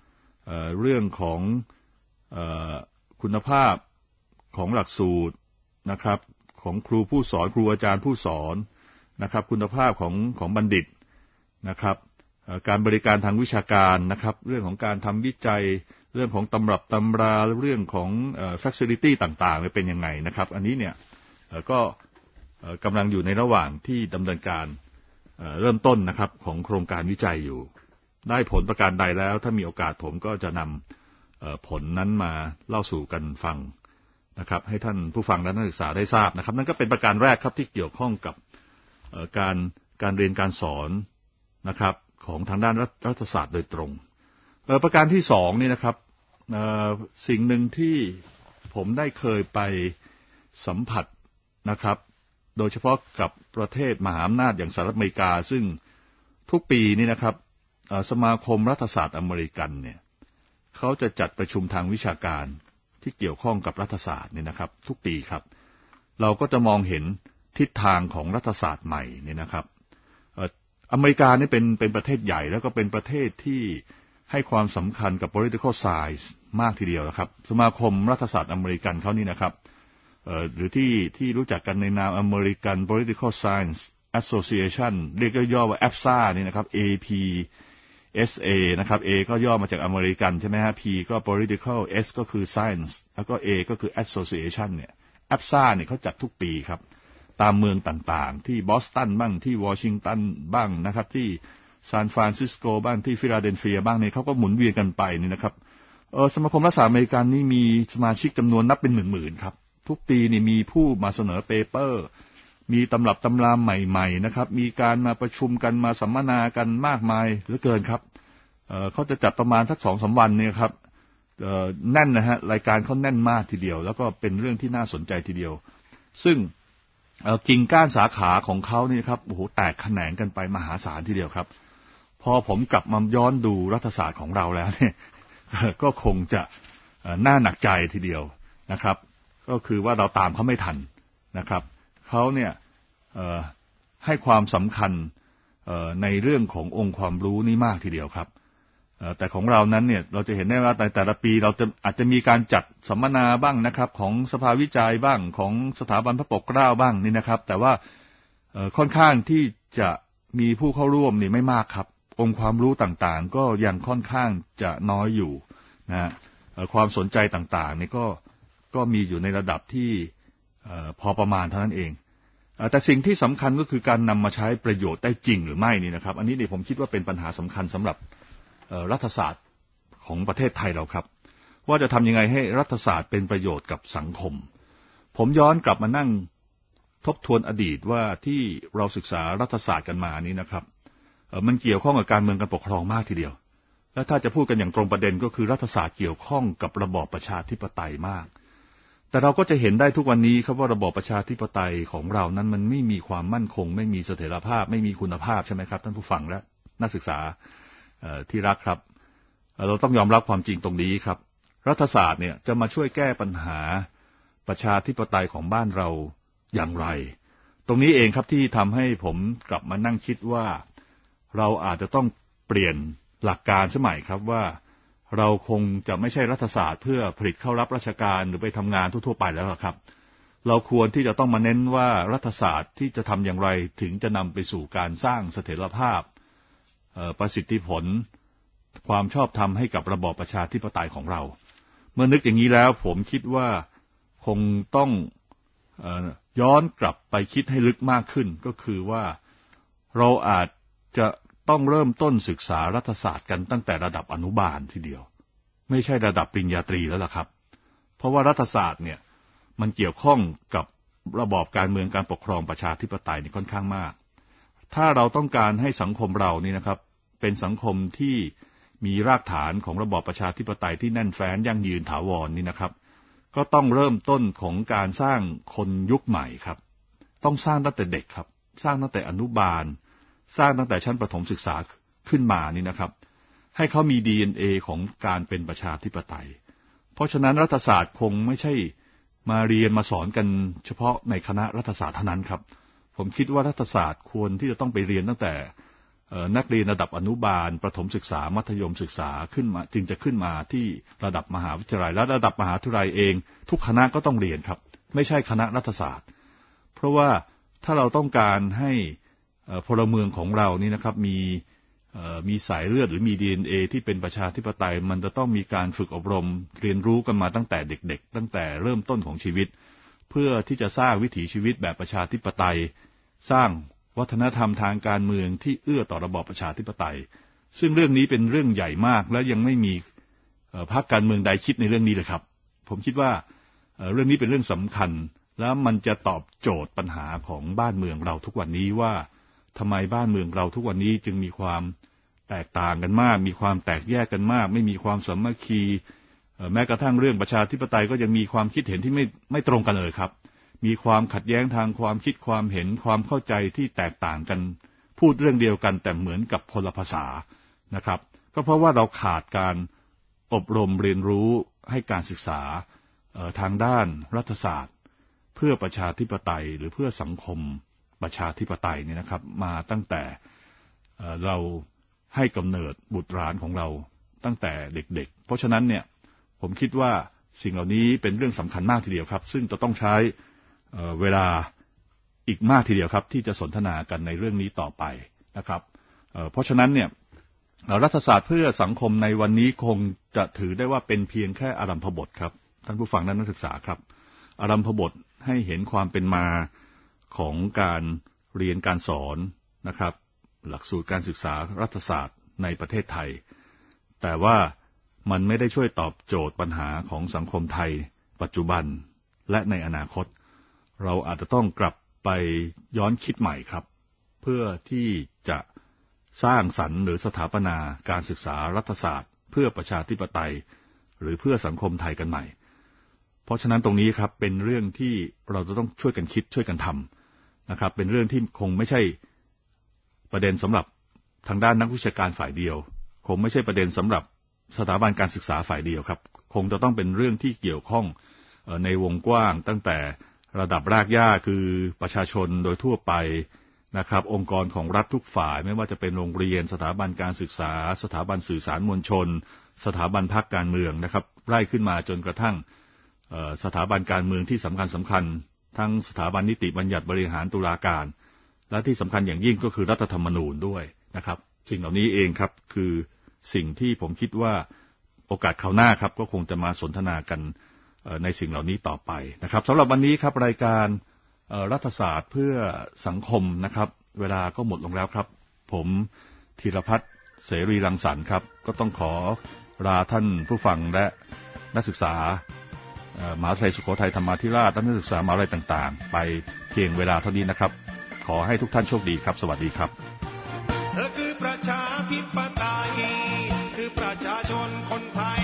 เรื่องของคุณภาพของหลักสูตรนะครับของครูผู้สอนครูอาจารย์ผู้สอนนะครับคุณภาพของบัณฑิตนะครับการบริการทางวิชาการนะครับเรื่องของการทำวิจัยเรื่องของตำรับตำราเรื่องของfacility ต่างๆเป็นยังไงนะครับอันนี้เนี่ยก็กำลังอยู่ในระหว่างที่ดำเนินการเริ่มต้นนะครับของโครงการวิจัยอยู่ได้ผลประการใดแล้วถ้ามีโอกาสผมก็จะนำผลนั้นมาเล่าสู่กันฟังนะครับให้ท่านผู้ฟังและนักศึกษาได้ทราบนะครับนั่นก็เป็นประการแรกครับที่เกี่ยวข้องกับการเรียนการสอนนะครับของทางด้านรัฐศาสตร์โดยตรงประการที่สองนี่นะครับสิ่งหนึ่งที่ผมได้เคยไปสัมผัสนะครับโดยเฉพาะกับประเทศมหาอำนาจอย่างสหรัฐอเมริกาซึ่งทุกปีนี่นะครับสมาคมรัฐศาสตร์อเมริกันเนี่ยเขาจะจัดประชุมทางวิชาการที่เกี่ยวข้องกับรัฐศาสตร์เนี่ยนะครับทุกปีครับเราก็จะมองเห็นทิศทางของรัฐศาสตร์ใหม่เนี่ยนะครับอเมริกานี่เป็นประเทศใหญ่แล้วก็เป็นประเทศที่ให้ความสำคัญกับ political science มากทีเดียวนะครับสมาคมรัฐศาสตร์อเมริกันเขานี่นะครับหรือที่รู้จักกันในนาม American Political Science Association เรียกย่อว่า APSA นี่นะครับ APSA นะครับ A ก็ย่อมาจากอเมริกันใช่ไหมฮะ P ก็ Political S ก็คือ Science แล้วก็ A ก็คือ Association เนี่ย APSA เนี่ยเขาจัดทุกปีครับตามเมืองต่างๆที่บอสตันบ้างที่วอชิงตันบ้างนะครับที่ซานฟรานซิสโกบ้างที่ฟิลาเดลเฟียบ้างเนี่ยเขาก็หมุนเวียนกันไปนี่นะครับสมาคมรัฐศาสตร์อเมริกันนี่มีสมาชิกจำนวนนับเป็นหมื่นๆครับทุกปีนี่มีผู้มาเสนอเปเปอร์มีตำรับตำราใหม่ๆนะครับมีการมาประชุมกันมาสัมมนากันมากมายเหลือเกินครับเขาจะจัดประมาณสัก 2-3 วันเนี่ยครับแน่นนะฮะรายการเขาแน่นมากทีเดียวแล้วก็เป็นเรื่องที่น่าสนใจทีเดียวซึ่งกิ่งก้านสาขาของเขานี่ครับโอ้โหแตกแขนงกันไปมหาศาลทีเดียวครับพอผมกลับมาย้อนดูรัฐศาสตร์ของเราแล้วเนี่ยก็คงจะน่าหนักใจทีเดียวนะครับก็คือว่าเราตามเขาไม่ทันนะครับเขาเนี่ยให้ความสำคัญในเรื่องขององค์ความรู้นี่มากทีเดียวครับแต่ของเรานั้นเนี่ยเราจะเห็นได้ว่าแต่ละปีเราอาจจะมีการจัดสัมมนาบ้างนะครับของสภาวิจัยบ้างของสถาบันพระปกเกล้าบ้างนี่นะครับแต่ว่าค่อนข้างที่จะมีผู้เข้าร่วมนี่ไม่มากครับองค์ความรู้ต่างๆก็ยังค่อนข้างจะน้อยอยู่นะความสนใจต่างๆนี่ก็มีอยู่ในระดับที่พอประมาณเท่านั้นเองแต่สิ่งที่สำคัญก็คือการนำมาใช้ประโยชน์ได้จริงหรือไม่นี่นะครับอันนี้เนี่ยผมคิดว่าเป็นปัญหาสำคัญสำหรับรัฐศาสตร์ของประเทศไทยเราครับว่าจะทำยังไงให้รัฐศาสตร์เป็นประโยชน์กับสังคมผมย้อนกลับมานั่งทบทวนอดีตว่าที่เราศึกษารัฐศาสตร์กันมานี้นะครับมันเกี่ยวข้องกับการเมืองการปกครองมากทีเดียวและถ้าจะพูดกันอย่างตรงประเด็นก็คือรัฐศาสตร์เกี่ยวข้องกับระบอบประชาธิปไตยมากแต่เราก็จะเห็นได้ทุกวันนี้ครับว่าระบอบประชาธิปไตยของเรานั้นมันไม่มีความมั่นคงไม่มีเสถียรภาพไม่มีคุณภาพใช่ไหมครับท่านผู้ฟังและนักศึกษาที่รักครับเราต้องยอมรับความจริงตรงนี้ครับรัฐศาสตร์เนี่ยจะมาช่วยแก้ปัญหาประชาธิปไตยของบ้านเราอย่างไรตรงนี้เองครับที่ทำให้ผมกลับมานั่งคิดว่าเราอาจจะต้องเปลี่ยนหลักการสมัยครับว่าเราคงจะไม่ใช่รัฐศาสตร์เพื่อผลิตเข้ารับราชการหรือไปทำงานทั่วๆไปแล้วครับเราควรที่จะต้องมาเน้นว่ารัฐศาสตร์ที่จะทำอย่างไรถึงจะนำไปสู่การสร้างเสถียรภาพประสิทธิผลความชอบธรรมให้กับระบอบประชาธิปไตยของเราเมื่อนึกอย่างนี้แล้วผมคิดว่าคงต้องย้อนกลับไปคิดให้ลึกมากขึ้นก็คือว่าเราอาจจะต้องเริ่มต้นศึกษารัฐศาสตร์กันตั้งแต่ระดับอนุบาลทีเดียวไม่ใช่ระดับปริญญาตรีแล้วล่ะครับเพราะว่ารัฐศาสตร์เนี่ยมันเกี่ยวข้องกับระบอบการเมืองการปกครองประชาธิปไตยนี่ค่อนข้างมากถ้าเราต้องการให้สังคมเรานี่นะครับเป็นสังคมที่มีรากฐานของระบอบประชาธิปไตยที่แน่นแฟ้นยั่งยืนถาวร นี่นะครับก็ต้องเริ่มต้นของการสร้างคนยุคใหม่ครับต้องสร้างตั้งแต่เด็กครับสร้างตั้งแต่อนุบาลสร้างตั้งแต่ชั้นประถมศึกษาขึ้นมานี่นะครับให้เขามี DNA ของการเป็นประชาธิปไตยเพราะฉะนั้นรัฐศาสตร์คงไม่ใช่มาเรียนมาสอนกันเฉพาะในคณะรัฐศาสตร์เท่านั้นครับผมคิดว่ารัฐศาสตร์ควรที่จะต้องไปเรียนตั้งแต่นักเรียนระดับอนุบาลประถมศึกษามัธยมศึกษาขึ้นมาจึงจะขึ้นมาที่ระดับมหาวิทยาลัยและระดับมหาวิทยาลัยเองทุกคณะก็ต้องเรียนครับไม่ใช่คณะรัฐศาสตร์เพราะว่าถ้าเราต้องการให้พลเมืองของเรานี่นะครับมีสายเลือดหรือมี DNA ที่เป็นประชาธิปไตยมันจะต้องมีการฝึกอบรมเรียนรู้กันมาตั้งแต่เด็กๆตั้งแต่เริ่มต้นของชีวิตเพื่อที่จะสร้างวิถีชีวิตแบบประชาธิปไตยสร้างวัฒนธรรมทางการเมืองที่เอื้อต่อระบอบประชาธิปไตยซึ่งเรื่องนี้เป็นเรื่องใหญ่มากและยังไม่มีพรรคการเมืองใดคิดในเรื่องนี้เลยครับผมคิดว่าเรื่องนี้เป็นเรื่องสำคัญแล้วมันจะตอบโจทย์ปัญหาของบ้านเมืองเราทุกวันนี้ว่าทำไมบ้านเมืองเราทุกวันนี้จึงมีความแตกต่างกันมากมีความแตกแยกกันมากไม่มีความสามัคคีแม้กระทั่งเรื่องประชาธิปไตยก็ยังมีความคิดเห็นที่ไม่ตรงกันเลยครับมีความขัดแย้งทางความคิดความเห็นความเข้าใจที่แตกต่างกันพูดเรื่องเดียวกันแต่เหมือนกับคนละภาษานะครับก็เพราะว่าเราขาดการอบรมเรียนรู้ให้การศึกษาทางด้านรัฐศาสตร์เพื่อประชาธิปไตยหรือเพื่อสังคมประชาธิปไตยเนี่ยนะครับมาตั้งแต่เราให้กำเนิดบุตรหลานของเราตั้งแต่เด็กๆเพราะฉะนั้นเนี่ยผมคิดว่าสิ่งเหล่านี้เป็นเรื่องสำคัญมากทีเดียวครับซึ่งจะต้องใช้เวลาอีกมากทีเดียวครับที่จะสนทนากันในเรื่องนี้ต่อไปนะครับเพราะฉะนั้นเนี่ยรัฐศาสตร์เพื่อสังคมในวันนี้คงจะถือได้ว่าเป็นเพียงแค่อารัมภบทครับท่านผู้ฟังนักศึกษาครับอารัมภบทให้เห็นความเป็นมาของการเรียนการสอนนะครับหลักสูตรการศึกษารัฐศาสตร์ในประเทศไทยแต่ว่ามันไม่ได้ช่วยตอบโจทย์ปัญหาของสังคมไทยปัจจุบันและในอนาคตเราอาจจะต้องกลับไปย้อนคิดใหม่ครับเพื่อที่จะสร้างสรรค์หรือสถาปนาการศึกษารัฐศาสตร์เพื่อประชาธิปไตยหรือเพื่อสังคมไทยกันใหม่เพราะฉะนั้นตรงนี้ครับเป็นเรื่องที่เราจะต้องช่วยกันคิดช่วยกันทำนะครับเป็นเรื่องที่คงไม่ใช่ประเด็นสำหรับทางด้านนักวิชาการฝ่ายเดียวคงไม่ใช่ประเด็นสำหรับสถาบันการศึกษาฝ่ายเดียวครับคงจะต้องเป็นเรื่องที่เกี่ยวข้องในวงกว้างตั้งแต่ระดับรากหญ้าคือประชาชนโดยทั่วไปนะครับองค์กรของรัฐทุกฝ่ายไม่ว่าจะเป็นโรงเรียนสถาบันการศึกษาสถาบันสื่อสารมวลชนสถาบันพรรคการเมืองนะครับไล่ขึ้นมาจนกระทั่งสถาบันการเมืองที่สำคัญทั้งสถาบันนิติบัญญัติบริหารตุลาการและที่สำคัญอย่างยิ่งก็คือรัฐธรรมนูญด้วยนะครับสิ่งเหล่านี้เองครับคือสิ่งที่ผมคิดว่าโอกาสคราวหน้าครับก็คงจะมาสนทนากันในสิ่งเหล่านี้ต่อไปนะครับสำหรับวันนี้ครับรายการรัฐศาสตร์เพื่อสังคมนะครับเวลาก็หมดลงแล้วครับผมธีรพัฒน์เสรีรังสรรค์ครับก็ต้องขอลาท่านผู้ฟังและนักศึกษามหาวิทยาลัยสุโขทัยธรรมาธิราชและนักศึกษามหาวิทยาลัยต่างๆไปเพียงเวลาเท่านี้นะครับขอให้ทุกท่านโชคดีครับสวัสดีครับคือประชาธิปไตยคือประชาชนคนไทย